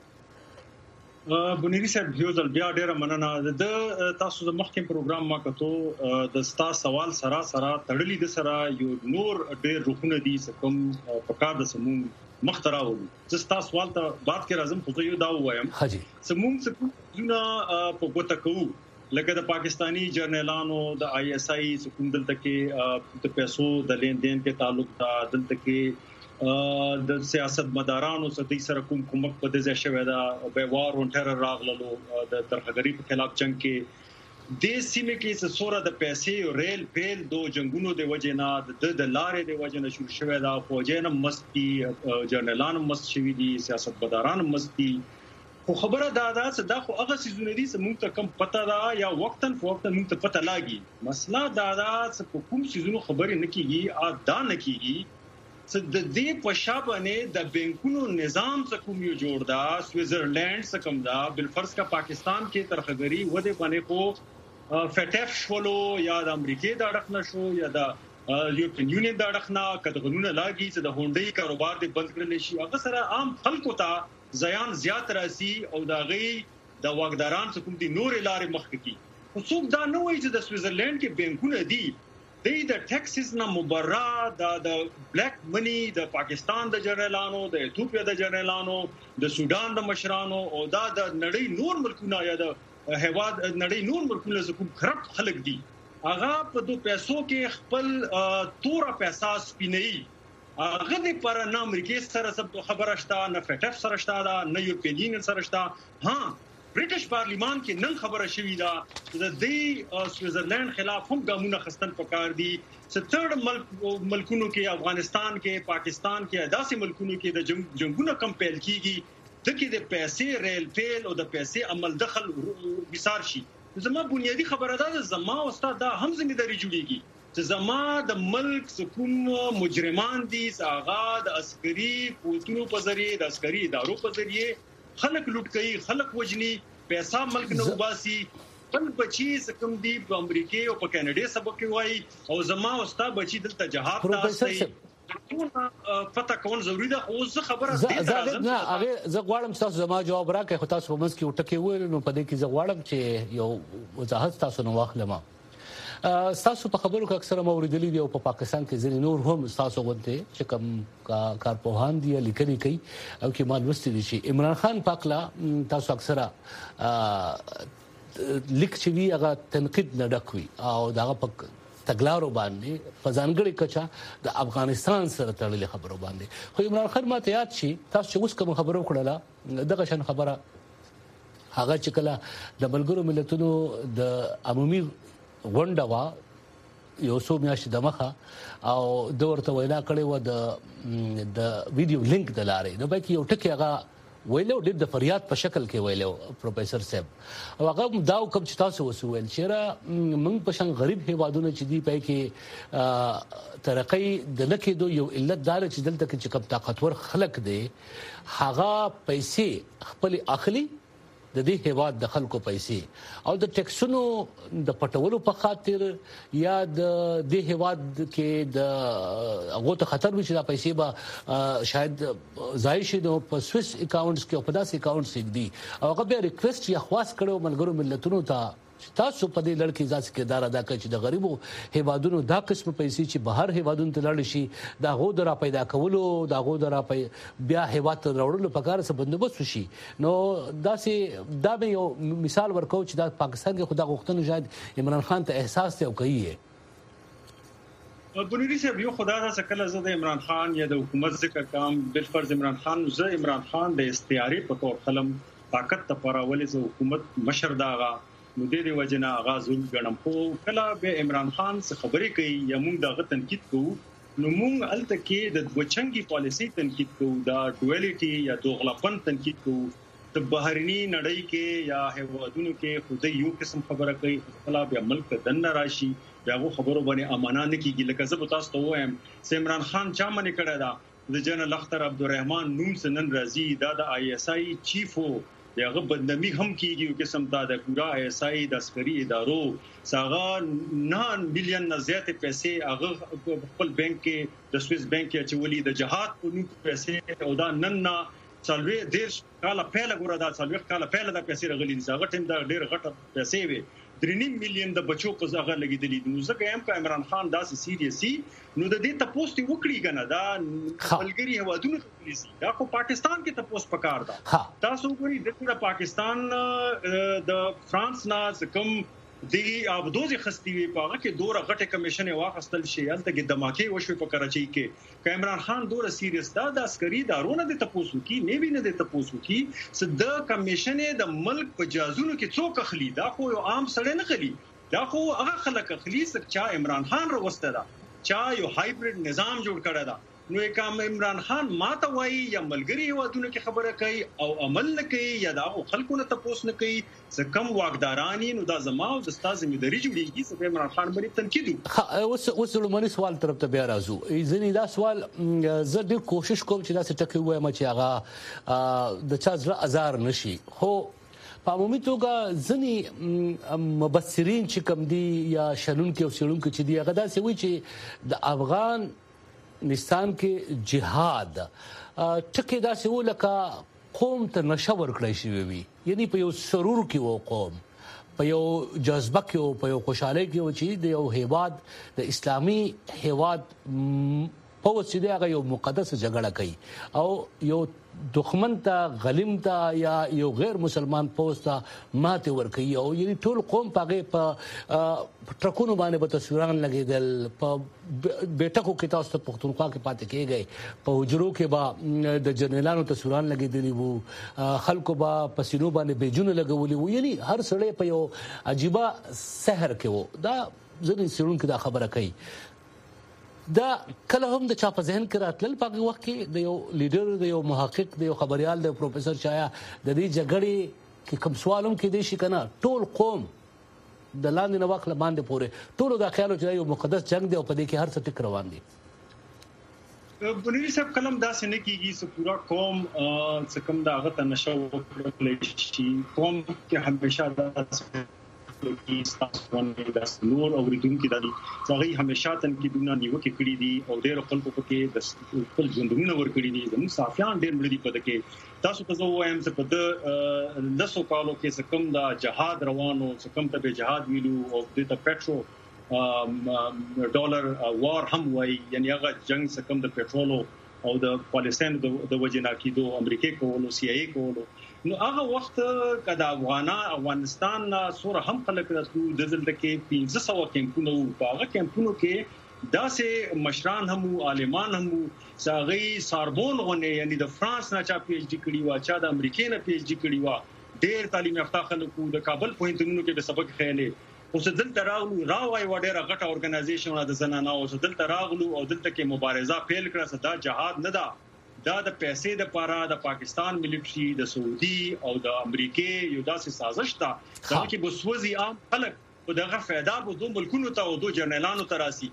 بنيري صاحب یو ځل بیا ډیره مننه د تاسو د مخکې پروګرام ما کتو د ستا سوال سره تړلې د سره یو نور ډیر روخونه دي کوم پکار د سمون مختراو د ستا سوال ته بات کې راځم خو یو دا وایم حاجی سمون څه په ګوته کو لکه د پاکستانی جرنالانو د آی ایس آی کوم دلته کې د پیسو د لین دین کې تعلق دا دلته کې د سیاست مدارانو سره سره کومک په دې شوه دا به وار اون ټرر راغلو د ترهګری په خلاف جنگ کې د سیمه کې سوره د پیسې او ریل پیل دو جنگونو د وجینا د لارې د وجینا شروع شوه دا فوجین مستی جرنالان مست شوی دي سیاست مداران مستی خو خبره دا چې دا خو هغه سيزونه دي چې موږ ته کم پته دا یا وقتن موږ ته پته لاګي مسله دا چې کوم سيزونو خبرې نه کیږي دا نه کیږي چې د دې په شابهنه د بانکونو نظام څخه کوم یو جوړ دا سوئزرلند څخه کوم دا بلفرض کا پاکستان کې ترخګری وده باندې کو فټف شولو یا د امریکای د اړخ نشو یا د یورپین یونین د اړخ نه کډغونونه لاګي چې د هونډي کاروبار دې بند کړل شي هغه سره عام خلکو ته زیان زیات راسي او دا غي د واګداران څخه کوم دي نور لارې مخ کی خو څوک دا نه وایي چې د سوئزرلند کې بانکونه دي د ټیکسز نه مبرا د بلیک منی د پاکستان د جنرالانو د ایتھوپیا د جنرالانو د سودان د مشرانو او دا د نړۍ نور ملکونه یا د هواد نړۍ نور ملکونه زکو خراب خلک دي هغه په دو پیسو کې خپل تور پیسې سپینې هغه د پر نه امریکای سره خبره شته نه فټف سره شته نه یورپین یونین سره شته ها برټش پارلیمان کې نن خبره شوې ده د دې سوئزرلند خلاف هم ګامونه خستن پکار دي چې تر ملکونو کې افغانستان کې پاکستان کې داسې ملکونو کې د جنگونو کم پیل کیږي د کې د پیسې ریل پیل او د پیسې عمل دخل وسار شي زما بنیادی خبره ده زما او استاد دا هم ځینې جوړیږي چې زما د ملک سکون مجرمان دي آغا د عسکري قوتونو په ذریعہ د عسکري ادارو په ذریعہ خلک لوټ کوي خلک وجني پیسې ملک نه وباسي خپل بچي سکم دي په امریکا او په کاناډا سبق وایي او زما استاد بچي دلته جهاد تاسو پته کول ضروری ده او زه خبره نه هغه زه غواړم تاسو زما جواب راکړئ خو تاسو هم مسکی وټکی ویل نو په دې کې زه غواړم چې یو وضاحت تاسو نو واخلم تاسو په خبرو کې اکثره موریدلې دی او په پاکستان کې ځینې نور هم تاسو غونته چې کوم کارپوهان دي لیکني کوي او کې مال وستي دي چې عمران خان پاکلا تاسو اکثره لیک چې وی هغه تنقید نه ډکوي او داغه په تګلارو باندې په ځانګړي کچا د افغانستان سره تړلې خبرو باندې خو عمران خان ماته یاد شي تاسو اوس کوم خبرو کړله دغه شان خبره هغه چې کله د بلګرو ملتونو د عمومي غونډه وا یو څو میاشتې د مخه او د ورته وینا کړې و د ویډیو لینک د لارې نو به کې یو ټکی هغه ویلو د فریاد په شکل کې ویلو پروفیسور صاحب او هغه دا کوم چې تاسو وسویل چې را موږ په شان غریب هیوادونو چې دی پای کې ترقی د نکېدو یو علت دار چې دلته کې کوم طاقتور خلک دی هغه پیسې خپل اخلي د دې هیواد د خلکو پیسې او د ټیکسونو د پټولو په خاطر یا د دې هیواد کې د هغه ته خطر وي چې دا پیسې به شاید ضایع شي نو په سویس اکاونټس کې او په داسې اکاونټس کې دي او هغه به ریکوست یا خواست کړو ملګرو ملتونو ته تاسو په دې لړ کې ځکه کردار ادا کوي چې د غریبو هیوادونو دا قسم پیسې چې بهر هیوادونو ته لاړ شي دا غو درا پیدا کولو دا غو درا بیا هیواد ته راوړلو په کار سره بندوبست شي نو دا به یو مثال ورکو چې دا پاکستان کې خدا غوښتنه شاید عمران خان ته احساس ته کوي بنوري صاحب یو خدا دا څکل زه د عمران خان یا د حکومت ذکر کوم بل فرض عمران خان زه عمران خان د استعاري په تور قلم طاقت ته پرولې زه حکومت مشر داغه نو د دې وجنه آغاز ولګنم خو کله به عمران خان څخه خبرې کوي یا موږ دغه تنقید کوو نو موږ الته کې د وچنګي پالیسي تنقید کوو دا ډوالټي یا دوغلاپن تنقید کوو د بهرني نړۍ کې یا هیوادونو کې خدای یو قسم خبره کوي خپل بیا ملک دن راشي داغه خبرو باندې امانه نه کیږي لکه زه تاسو ته وایم عمران خان چا منې کړه دا د جنرال اختر عبدالرحمن نوم سنن رازي دا د آی اس آی چیفو دغه بدنامي هم کیږي یو قسم ته د پورا آی اس آی د عسکري ادارو څنګه 9 مليون نه زیات پیسې هغه خپل بانک کې د سویس بانک کې چولې د جهاد په نوم پیسې او دا نن څلوي دیش کاله پیله ګوره دا څلوي کاله پیله د پیسې رغلي دي هغه ټیم دا ډېر غټه پیسې وي 3 مليون د بچو په ځای لګیدلې نو ځکه هم کا عمران خان داسې سیریسي نو د دې تاسو ته وکړي کنه دا ملګری هوادونو پولیسي دا کو پاکستان کې تاسو پکار دا تاسو ګوري د پاکستان د فرانس نه کوم دی ابدوزي خستی وی پاغه کې دوره غټه کمیشن واخستل شي الته کې دماکي وشوي په کراچۍ کې عمران خان دوره سیریس دا د عسکري دارونه د تپوسو کې نه ویني د تپوسو کې صد کمیشن د ملک په جازونو کې څوک خلی دا خو عام سړی نه خلی دا خو هغه خلک خلی چې عمران خان روسته دا چا یو هایبرید نظام جوړ کړی دا نو کوم عمران خان ماته وایي یا ملګری هوادونو کې خبره کوي او عمل نه کوي یا دا خلکو نه تاسو نه کوي څه کم واقدارانی نو دا زما او د استاد ذمہداري جوړیږي چې عمران خان باندې تنقید اوس لمونی سوال طرف ته بیا راځو ځینې دا سوال زه ډېر کوشش کوم چې دا څه ټکی وایم چې هغه د چا زړه ازار نشي خو په عمومي توګه ځینې مبصرین چې کوم دي یا شنونکي او څېړونکي چې دي هغه داسې وایي چې د افغان نستان کې جهاد ټکی داسې ولکه قوم ته نشه ورکړی شوی وي یعنی په یو سرور کې وو قوم په یو جذبه کې وو په یو خوشاله کې وو چې د یو هیواد د اسلامي هیواد په وسیله هغه یو مقدس جګړه کوي او یو دښمن ته غلیم ته یا یو غیر مسلمان پوسټه ماته ور کوي او یعنی ټول قوم پاګه په ټرکونو باندې به تصویران لګیدل په بیٹکو کې تاسو ته پښتونخوا کې پاتې کېږي په حجرو کې با د جنرالانو تصویران لګیدلی وو خلکو با پسینو باندې بیجونه لګولي وو یعنی هر سړی په یو عجيبه سحر کې وو دا ځینې سړونکو دا خبره کوي دا کله هم د چا په ذهن کې راتلل په وخت کې د یو لیډر د یو محقق د یو خبريال د پروفیسور چایا د دې جګړې کې کوم سوالوم کې دي شي کنه ټول قوم د لاندې نو وخت باندې پوره ټول دا خیال چې یو مقدس جنگ دی او په دې کې هر څه ټک روان دي بنوري صاحب کلم دا سن کېږي چې پورا قوم څه کوم دا غته نشو وکړل شي قوم کې همیشه دا کی تاسو باندې د نور اوریدونکو د ځای همیشه تنقیدونه نیوکه کړې دي او ډېر خلکو پکې د خپل ژوندونه ور کړې دي زموږ صافیان ډېر مړي دي پد کې تاسو ته وایم چې په د لسو کالو کې څه کم د جهاد روانو څه کم ته به جهاد ویلو او د پټرول ډالر وار هم وای یعنی هغه جنگ څه کم د پټرول او د پالیستان د وجنا کېدو امریکا کولو سی آی کولو نو هغه وخت کدا افغانستان سره هم خلک راتلو د دلته کې 1500 کیمپونه او هغه کیمپونو کې داسې مشران هم عالمان هم ساغي ساربون غونې یعنی د فرانس نه چا پی ایچ ډی کړی و چا د امریکا نه پی ایچ ډی کړی و ډېر تعلیم یافته خلکو د کابل پوهنتونونو کې به سبق خېلې اوس دلته راوای وړه غټه اورګنایزیشن د زنانه اوس دلته راغلو او دلته کې مبارزه پیل کړه صدا جهاد نه دا دا د پیسې د پاره د پاکستان ملټري د سعودي او د امریکای یو داسې سازش ده چې بوسوځي عام خلک او دغه فائدہ به دوه ملکونو ته او دوه جنرالانو ته راسي.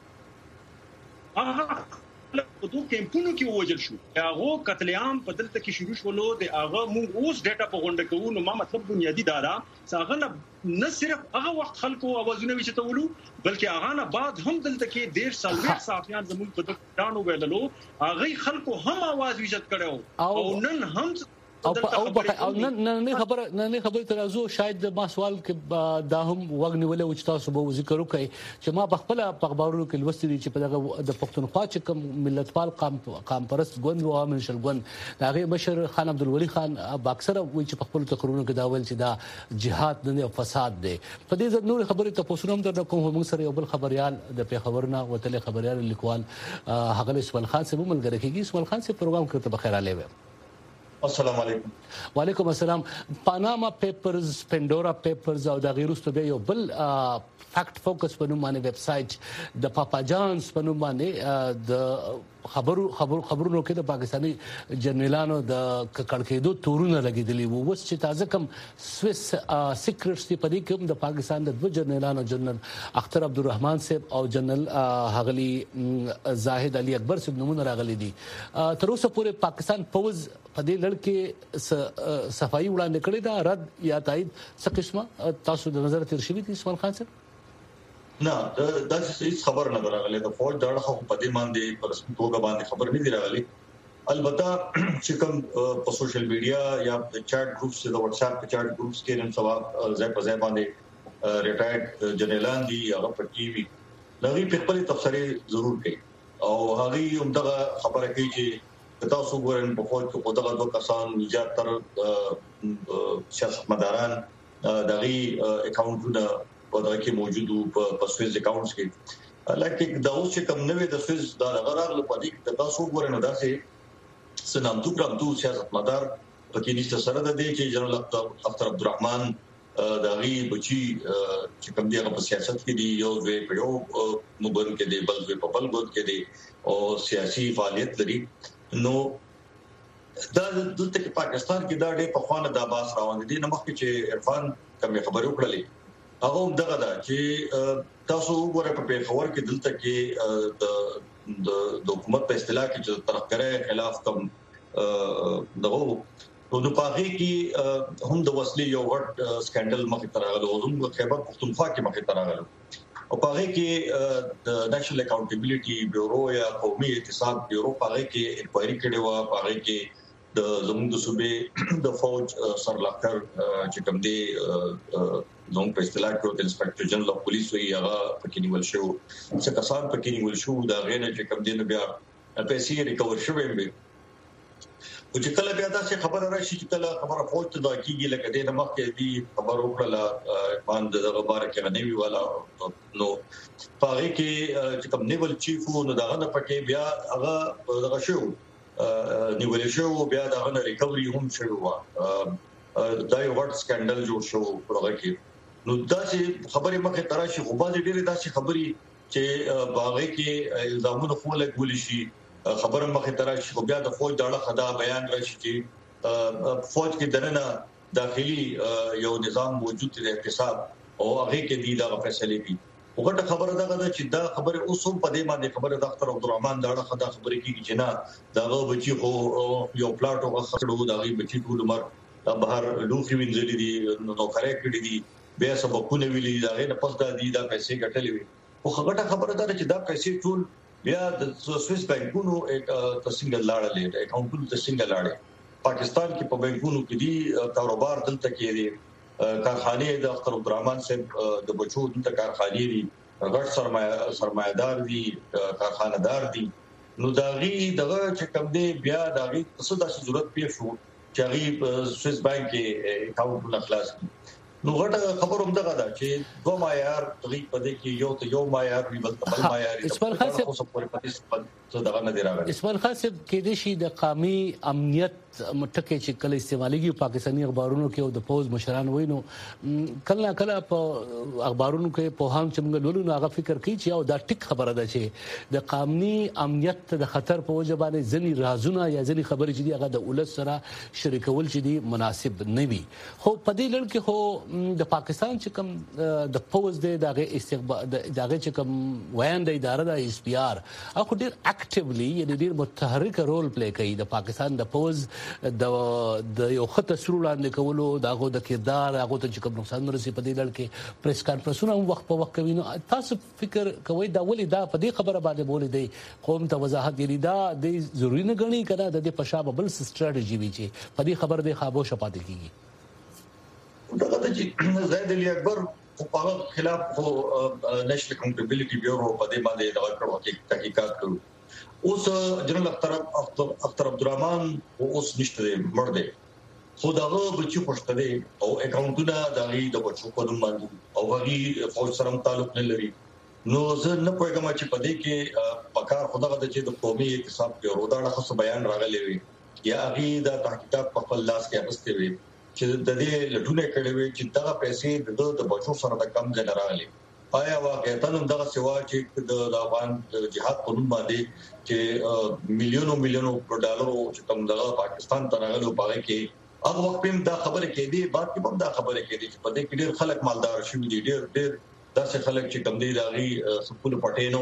هغه په دوه کمپونو کې وژل شو. هغه قتل عام په دلته کې شروع شولو د هغه موږ اوس ډیټا په غونډه کوو. نو ما مطلب بنیادی دارا څنګه نه صرف هغه وخت خلکو اوازونه وچتولو بلکې هغه نه بعد هم دلته کې ډیر سالوي صحافیان زموږ په دغه ویلو هغه خلکو هم आवाज وچت کړو او نن هم او نه خبره ترازو شاید ما سوال کې دا هم وغنولې او تاسو به ذکر وکړئ چې ما بخپله په خبرونو کې لوستي دي چې په دغه د پښتونخوا چې کوم ملتپال قام پرست ګوند او منشل ګوند هغه بشر خان عبدالولي خان باکسر وی چې په خپل تقریرونو کې دا ویل چې دا جهاد نه فساد دی. په دې ځل نور خبرې ته پوښتنه هم در کوم موږ سره یو بل خبريال د پیښورنا وتل خبريال لیکوال هغه اسماعیل خان صاحب ملګری کیږي. اسماعیل خان صاحب پروګرام کوي ته بخیر علیه. السلام علیکم. وعلیکم السلام. پاناما پیپرز پندورا پیپرز او د غیرستو به یو بل فیکټ فوکس په نوم باندې ویب سټ د پاپا جانز په نوم باندې د خبرونو کې د پاکستاني جنرالانو د کړکېدو تورونه لګیدلی وو. وس چې تازه کم سویس سیکریټس دی په دې کې د پاکستان د دوه جنرالانو جنرال اختر عبدالرحمن صاحب او جنرال هغلی زاهد علي اکبر صاحب نمونه راغلي دي. تر اوسه پورې پاکستان فوز په دې لړ کې صفائی وړاندې کړې ده رد یا تایید څه قسمه تاسو د نظر تیر شوی دي اسماعیل خان صاحب؟ نه دا هیڅ خبر نه راغله. د فوج دغه خو په دې باندې پر رسمي توګه باندې خبر نه دی راغلی. البته چې کوم په سوشل میډیا یا د چیټ ګروپس د واتس اپ په چیټ ګروپس کې نن سبا ځای په ځای باندې ریټایرډ جنرالان دي هغه په ټي وي لغوي په خپل تفسیر ضرور کوي او هغه هم دغه خبره کوي چې تاسو ګورئ په فوج کې خدغه دوه کسان زیاتره سیاستمداران دغه اکاونټونه په دغه کې موجودو په سویس اکاونټس کې لکه دا اوس چې کوم نوې د سویس د غرار په دې کې تاسو ګورئ نو دا چې سنام تو کرامتو سیاستمدار په کې نشته سره د دې چې جنرال اختر عبدالرحمن دغه بچي چې کوم دی په سیاست کې دی یو وی په یو مبن کې دی بل وی په بل بد کې دی او سیاسي فعالیت لري. نو دا دلته پاکستان کې دا ډېر په خوانه د باس روان دي. نو مخکې چې عرفان کوم خبرې وکړلې هغه دغه دا چې تاسو وګورئ په پیښور کې دلته کې د حکومت په اصطلاح کې چې طرفداري خلاف کوم دغه نو په هغه کې هم د وسلې یو غټ سکندل مخې ته راغلی او زموږ خیبر پختونخوا کې مخې ته راغلی او په هغه کې د نېشنل اکاونټیبিলিټي بیورو یا قومي احتساب بیورو په هغه کې انکوایري کړې و. په هغه کې د زموږ د صوبې د فوج سرلښکر چې کوم دی زموږ په اصطلاح کې د انسپکټر جنرال اف پولیس وی هغه پکې نیول شو څه کسان پکې نیول شو دا غیر چې کوم دی نو بیا پیسې ریکور شوې وي او چې کله بیا دا څه خبره راشي چې کله خبره فوج ته دا کیږي لکه دې نمک کې دی خبر وکړه باندې د غبار کې غنوي والا نو پاره کې چې کوم نیول چیف نو دا غنه پکې بیا هغه دغه شو نیول شو بیا دا غنه ریکوري هم شو دا یو ورټ سکندل جوړ شو پرغه کې نو دا چې خبرې مخه تراشي خو باندې ډېرې دا چې خبرې چې باغې کې الزامونه خو لګول شي خبره مخه تراشي خو بیا د فوج داړه خدا بیان راشي چې فوج کې دننه داخلي یو نظام موجود دی احتساب او هغه کې دی دا فیصله دي وګټه خبره ده چې دا خبره اوسم په دې باندې خبره د اختر عبدالرحمن داړه خدا خبره کیږي چې نه دا بچي خو یو پلاټ او خړو دا بچي ټول مر بهر لوخي وینځلې دي نو کاري کړې دي بیا سبقونه ویلي دا غي نه پس دا دي دا پیسې ګټلې وي او خبره خبره ده چې دا پیسې ټول بیا د سویس بانکونو تسنګ لاړلې اکاونټونو تسنګ لاړې پاکستان کې په بانکونو کې دي کاروبار دلته کې دي کارخانه د اختر عبدالرحمن صاحب د بچو د کارخانه دي غټ سرمایدار دي کارخانه دار دي نو داغي دغه چې کوم دی بیا داغي څه د ضرورت پیښ شو چې غي سویس بانک کې اکاونټ خلاص نو غټه خبر هم دغه دا چې دوه معیار غي په دې کې یو معیار وی بل معیار اسماعیل خاص څه دغه نه دی راغلی اسماعیل خاص کې د شي د قومي امنیت مټکه چې کله استعماليږي پاکستاني اخبارونو کې او د پوز مشران وینو کله کله په اخبارونو کې په هم چې موږ لولو نو هغه فکر کوي چې او دا ټیک خبره ده چې د قانوني امنیت د خطر په وجه باندې ځنی رازونه یا ځنی خبرې چې دی هغه د ولس سره شریکول چې دی مناسب نه وي خو په دې لړ کې خو د پاکستان چې کوم د پوز دغه استقبال دغه چې کوم وایند اداره د اس پی آر او ډیر اکټیولی یعنی ډیر متحرک رول پلی کوي د پاکستان د پوز د یو خط تصویر وړاندې کولو دغه د کردار هغه ته چې کوم نقصان ورسي په دې لړ کې پریس کانفرنسونه وخت په وخت کوي نو تاسو فکر کوئ دا ولې دا په دې خبره باندې بولې دی قوم ته وضاحت دی دا د ضروري نه غني کړه د دې پښابه بل سټریټجی وی چې په دې خبره د خاموش پاتې کیږي دا چې زید علي اکبر په خلاف نېشنل اکاونټیبিলিټي بیورو په دې باندې دا کړو تحقیقات کړو اوس جنرال اختر عبدالرحمن اوس نشته مړ دی خو داغه بچو پښته دی او اکاونټونه دغه د بچو په نوم باندې او هغه فوج سره تعلق نه لري نو زه نه پوهیږم چې په دې کې پکار خدای د چې د قومي اقتصاد کې وروډه خاص بیان راغلی وي یا هغه د تحقیقات په خپل لاس کې اغستې وي چې د دې لټونه کړې وي چې دغه پیسې د بچو سره د کم ځای راغلي آیا واقعا هم دغه سوا چې د افغان جهاد په نوم باندې چې میلیونو ډالر چې کوم دغه پاکستان ته راغلو په کې هغه وخت هم دا خبره کې دي بعد کې هم دا خبره کې دي چې په دې کې ډېر خلک مالدار شوي دي ډېر داسې خلک چې کوم دي دغه سپول پټینو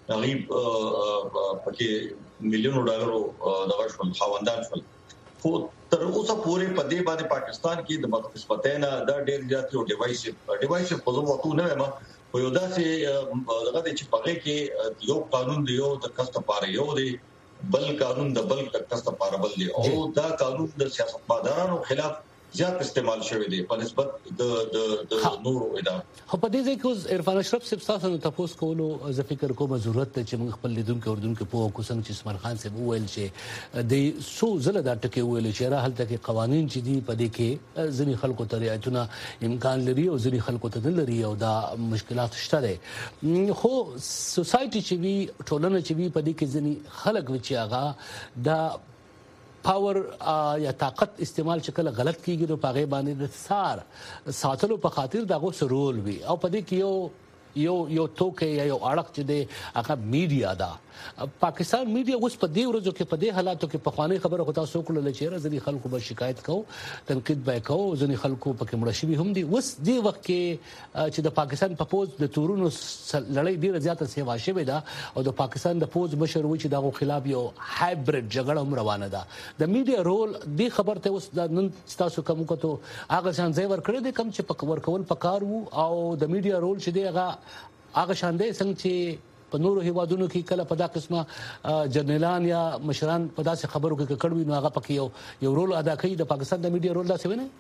هغه پکې میلیونو ډالر دغه شول خواندان شول خو تر اوسه پورې په دې باندې پاکستان کې د مختصبتینا دا ډېر زیات ډیوایس په زموږ وته نه ما په یو داسې دغه چې پغه کې یو قانون دی یو د کسته پاره یو دی بل قانون د بل کسته پاره بل دی او دا قانون د سیاستمدارانو خلاف زیات استعمال شوی دی په نسبت د نورو ادارو خو په دې ځای کې عرفان اشرف صاحب تاسو ته تاسو کولو زه فکر کوم ضرورت ته چې موږ خپل لیدونکو اوردونکو په کوڅنګ چې اسماعیل خان صاحب وویل چې د سو زله دا ټکی ویل چې را هلته کې قوانين چې دي په دې کې ځینې خلکو ته رعایتونه امکان لري او ځینې خلکو ته نه لري او دا مشکلات شته دي خو سوسايټي چې وی ټولنه چې وی په دې کې ځینې خلک و چې هغه دا پاور یا طاقت استعمال چې کله غلط کیږي نو پاغه باندې د سار ساتلو په خاطر دغه سرول وي او په دې کې یو توکه یا یو اړه چې د هغه میډیا دا پاکستان میډیا اوس په دې ورځو کې په دې حالاتو کې په خواني خبره خو تاسو کول چې ځنی خلکو به شکایت کو تنقید به کو ځنی خلکو په مړ شي هم دي اوس دې وخت کې چې د پاکستان په پوز د تورونو لړۍ ډیره زیاته سیوا شوه دا او د پاکستان د پوز مشر و چې دغه خلاف یو هایبرید جګړه هم روانه ده د میډیا رول دې خبر ته اوس د نن تاسو کوم کوته هغه ځان ځای ور کړی د کم چې پکور کول پکار وو او د میډیا رول چې دی هغه شان دی څنګه چې په نورو هیوادونو کې کله په دا قسمه جنرالان یا مشران په داسې خبرو کې کړوي نو هغه پکې یو رول ادا کوي د پاکستان د میډیا رول دا څه ونه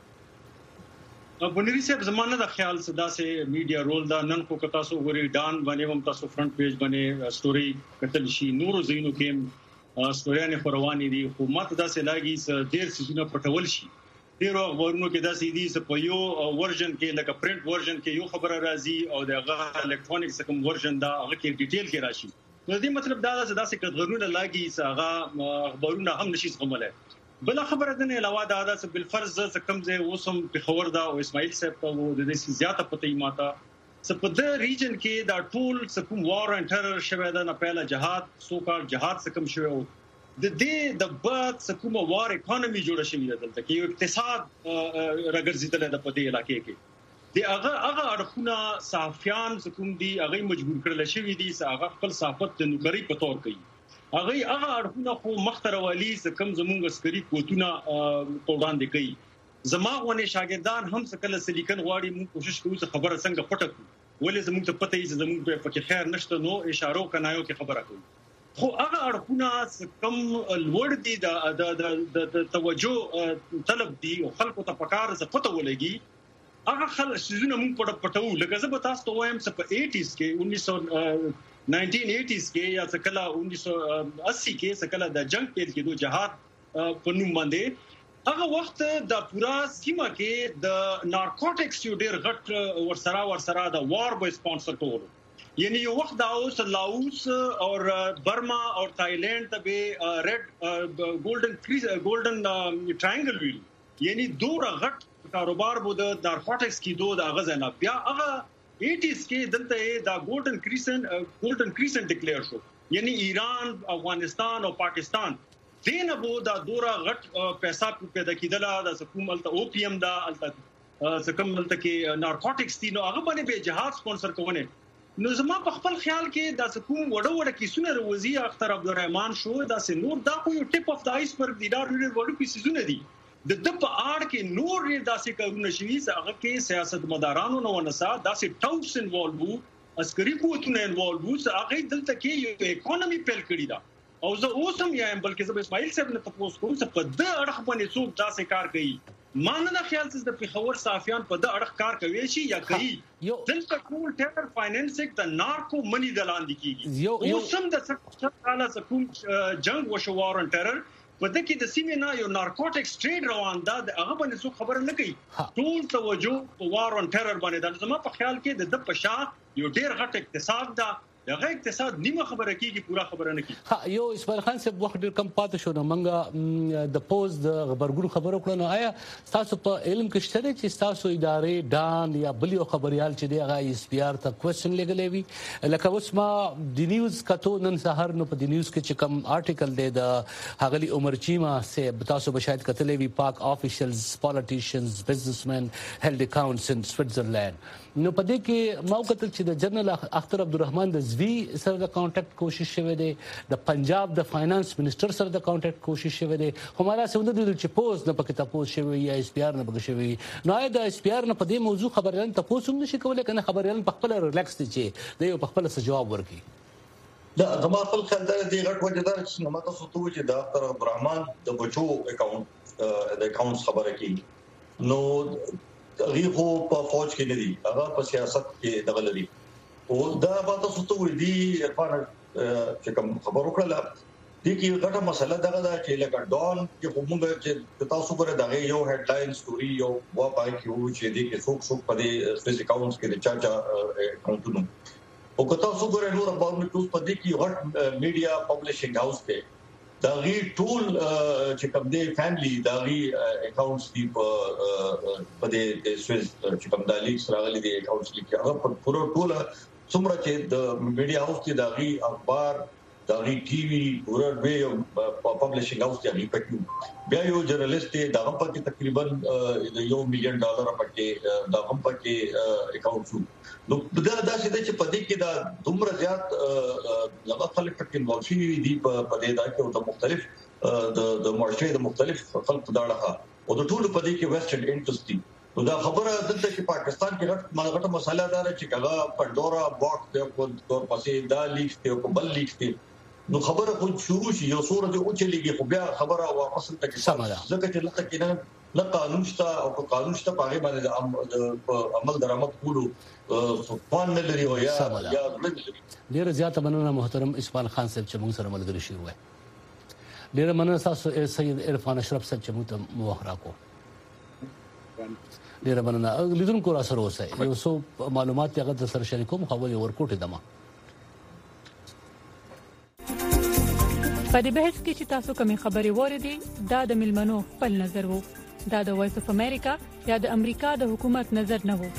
بنيري صاحب زمانه د خیال صدا سے میډیا رول دا نن کو کتا سو غوري ډان باندې هم تاسو فرنٹ پیج باندې سټوري کتل شي نورو زینو کې سټوریانه خورواني دي خو ماته دا سه لاګي ډیر سيزونه پټول شي ډیرو ورونو کې دا سيدي په یو ورژن کې لکه پرنٹ ورژن کې یو خبره راځي او دغه الکترونیک سکم ورژن دا هغه کې ډیټیل کې راشي نو دې مطلب دا دا سه کډغرونه لاګي هغه اخبارونه هم نشي زغمله بل خبره ده نه علاوه دا د بالفرض کم ځای اوسم په خبر دا او اسماعیل صاحب ته وو د دې زیاته پته ماته سپد ریجن کې دا ټول سکم وار ان ټرر شوه دا نه پهلا جهاد سوکار جهاد سکم شوه د دې د بعد سکم وار اکانومي جوړه شوې ده دلته کې یو اقتصاد راګرځیدل د پدې علاقې کې دی هغه اړخونه صحافیان سکم دي هغه مجبور کړل شوی دي هغه خپل صحافت د نوکری په تور کوي هغه اړخونه خو مختروالی سکم زمونږ عسکري قوتونه په وړاندې کوي زماغونه شاګردان هم سکل سلیکن غواړي موږ کوشش کوو چې خبره څنګه پټه کړو ولې زموږ ته پته یې چې زموږ په کې خیر نشته نو اشاره کنایو کې خبره کوي خو هغه اړخونه کم لوړ دي د توجه طلب دي او خلکو ته پکار ز پته ولګي هغه خلک سيزونه موږ پټو لکه زه به تاسو ته وایم چې په 80s کې 1980s کې یا څکلا 1980 کې څکلا د جنگ پیل کېدو جهاد په نوم باندې هغه وخت د پورا سیمه کې د نارکوټکس یو ډېر غټ ورسره د وار به سپانسر کول یعنی یو وخت دا اوس لاوس اور برما اور تایلینڈ ته به ریډ ګولډن ټرائنګل ویل یعنی دوه غټ کاروبار بو د نارکوټکس کی دوه د غزنه بیا هغه 80s کې دلته دا ګولډن کریسنټ ډیکلیئر شو یعنی ایران افغانستان او پاکستان دینه بو دا دوه غټ پیسې پیدا کیدله د حکومت او پی ایم دا سکملته کې نارکوټکس دي نو هغه باندې به جهاد سپانسر کوونه نو زما په خپل خیال کې دا کوم وړه کیسونه روزي اختر عبدالرحمن شو دا سه نور دا خو یو ټیپ اف د آیسبرګ دی دا وړو کیسونه دي د په اړه کې نور داسې کارونه شوي هغه کې سیاستمدارانو نو ونسا داسې ټاوس انوالو عسکري قوتونه انوالو هغه دلته کې یو اکانومي پیل کړی دا او زه اوسم یم بلکې زه اسماعیل صاحب نه تاسو کوم څه په د اړه باندې څوک داسې کار کوي ما نه خیال چې د پیښور صحافیان په د اړه کار کوي شي یا کوي دلته ټول ټیرر فاینانسینګ د نارکو منی دلاندې کیږي اوسم د څه کوم جنگ وشوار ان ټیرر په دغه د سیمې نه یو نارکوټکس ټریډ روان ده هغه باندې څوک خبر نه کوي ټول توجه وار اون ټیرر باندې د زما په خیال کې د پشا یو ډیر غټ اقتصاد ده دغه اقتصاد نیمه خبره کیږي پورا خبره نه کیږي یو اسماعیل خان صاحب وخت ډیر کم پاتې شو نو منګه د پوز د خبرګون خبرو کړو نو آیا تاسو په علم کې شته چې تاسو ادارې ډان یا بل یو خبريال چې دی هغه اس پی آر ته کوېسچن لګلې وي لکه اوس ما د نیوز کتو نن سحر نو په د نیوز کې چې کوم آرټیکل دی د هغلی عمر چیما سے تاسو به شاید کتلې وي پاک افیشلز پالیټیشنز بزنسمن هیلډ اکاونټس ان سوئټزرلند نو په دې کې ما وکتل چې د جنرال اختر عبدالرحمن د زوی سره د کانټیکټ کوشش شوه دی د پنجاب د فاینانس منسٹر سره د کانټیکټ کوشش شوه دی همارا څنګه د چې پوز نه پکې تاسو شوی یا اس پی آر نه پکې شوی نو د اس پی آر نه په دې موضوع خبرونه تاسو هم نشي کولای کنه خبرونه په خپل ریلیکس دي چې د یو په خپل څه جواب ورکړي دا زما خپل خیال دی غټ وجدار چې نو ماته سوتو چې د اختر عبدالرحمن د بچو اکاونټ د اکاونټ خبره کی نو غیغو په فوج کې نه دي هغه په سیاست کې دغه لري او دا ماته سوتو دي په چې کوم خبرو کړل دي کې غټه مسله دغه دا چې لکه ډون چې کومه چې تاسو ګره دغه یو هډلاین سټوري یو وا پای کې وو چې دي کې څوک په دې سپیس اکاونټس کې د چا اکاونټونو او که تاسو ګره نور په ټول په دې کې غټ میډیا پبلشینګ هاوس ته دا غي ټول چې کوم دې فیملی دا غي اکاونټس دی په دې سويس چې کوم د لیکس راغلي دي اکاونټس لیکي هغه په ټول څومره چې د میډیا هاوس کې دا غي اخبار دا غي ټي وي ورر وی پبلشینګ هاوس دی پکې بیا یو جرنالست دا هم پکې تقریبا $1 مليون پکې دا هم پکې اکاونټ شو نو دا چې په دې کې دا دومره زیات لږه خلک پکې موشي دي په دې دا کې د مختلف د معاشري د مختلف خلک دا لغه او د ټول په دې کې ویسټرن انټرست دي نو دا خبره دلته چې پاکستان کې غټه مسله ده چې کله پندورا باکس د تور پسې دا لیکس ته بل لیکس ته نو خبره خو شروع شي یو صورت او چلیږي خو بیا خبره واپس ته کې ځکه چې لکه کې نه قانون شته او قانون شته په هغه باندې عمل درآمد کولو سپان نه لري او یا ډیر زیات مننه محترم اسماعیل خان صاحب چې موږ سره ملګری شوی وای ډیر مننه تاسو سید عرفان اشرف صاحب چې موږ ته موخره کو ډیر مننه لیدونکو را سره اوسه یو څو معلومات هغه د سره شریکوم خو ورکوټه دمه په دې بحث کې چې تاسو کومې خبرې وریدي دا د ملمنو خپل نظر وو دا د وایس اف امریکا یا د امریکا د حکومت نظر نه وو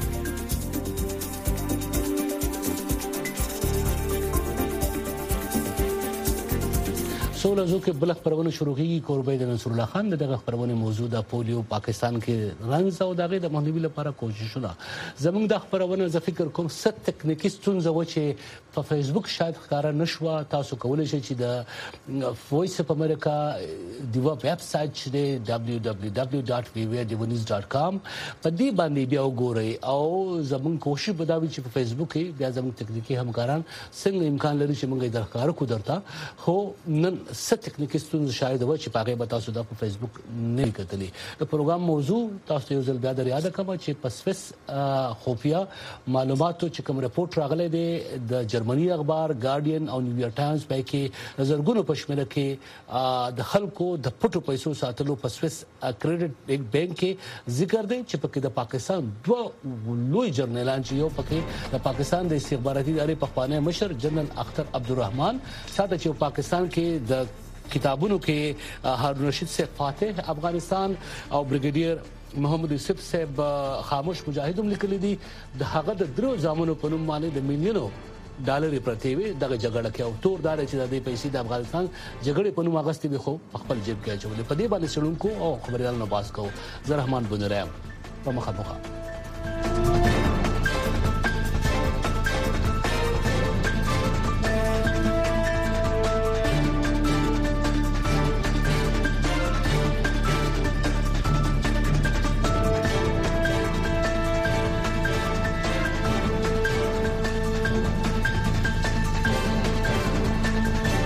سولزو کې بل خبرونه شروع کیږي قربای د نصر الله خان دغه خبرونه موجوده پولیو پاکستان کې رنځ او دغه د مخنیوي لپاره کوششونه زموږ د خبرونه ز فکر کوم ست ټکنیکی ستونزه و چې په فیسبوک شاید ښکارا نشو تاسو کولای شئ چې د وایس اف امریکا د ویب سټ چې www.vvnews.com په دې باندې بیا وګورئ او زموږ کوشش بداوي چې په فیسبوک کې بیا زموږ ټکنیکی همکاران څنګه امکان لري چې موږ درکار کو درته خو نن ست ټکنیکي ستونزې شاید و چې پاګه به تاسو د فیسبوک نه کتلې د پروګرام موضوع تاسو یو ځل بیا د یاد کوم چې پسفس خفیا معلوماتو چې کوم رپورت راغلی دی د جرمني اخبار ګارډین او نیویارک ټایمز په کې نظرګونو پښمنه کې د خلکو د پټو پیسو ساتلو پسفس کریډټ بانک کې ذکر دی چې پکې د پاکستان دوه لوی جرنیلان چې یو پکې د پاکستان د استخباراتي ادارې پخوانی مشر جنرال اختر عبدالرحمن ساده چې پاکستان کې د کتابونو کې هارون رشید سے فاتح افغانستان او بریګیډیر محمد یوسف صاحب خاموش مجاهدوم لیکلي دي د هغه د درو ځامنو په نوم باندې د میلیونو ډالر پرتی وي دغه جګړه کې او تور دار چې د دې پیسې د افغانستان جګړې په نوم اغستې به خو خپل جیب کې اچولې په دې باندې سړونکو او خبريال نواز کو زه رحمان بنورم په مخه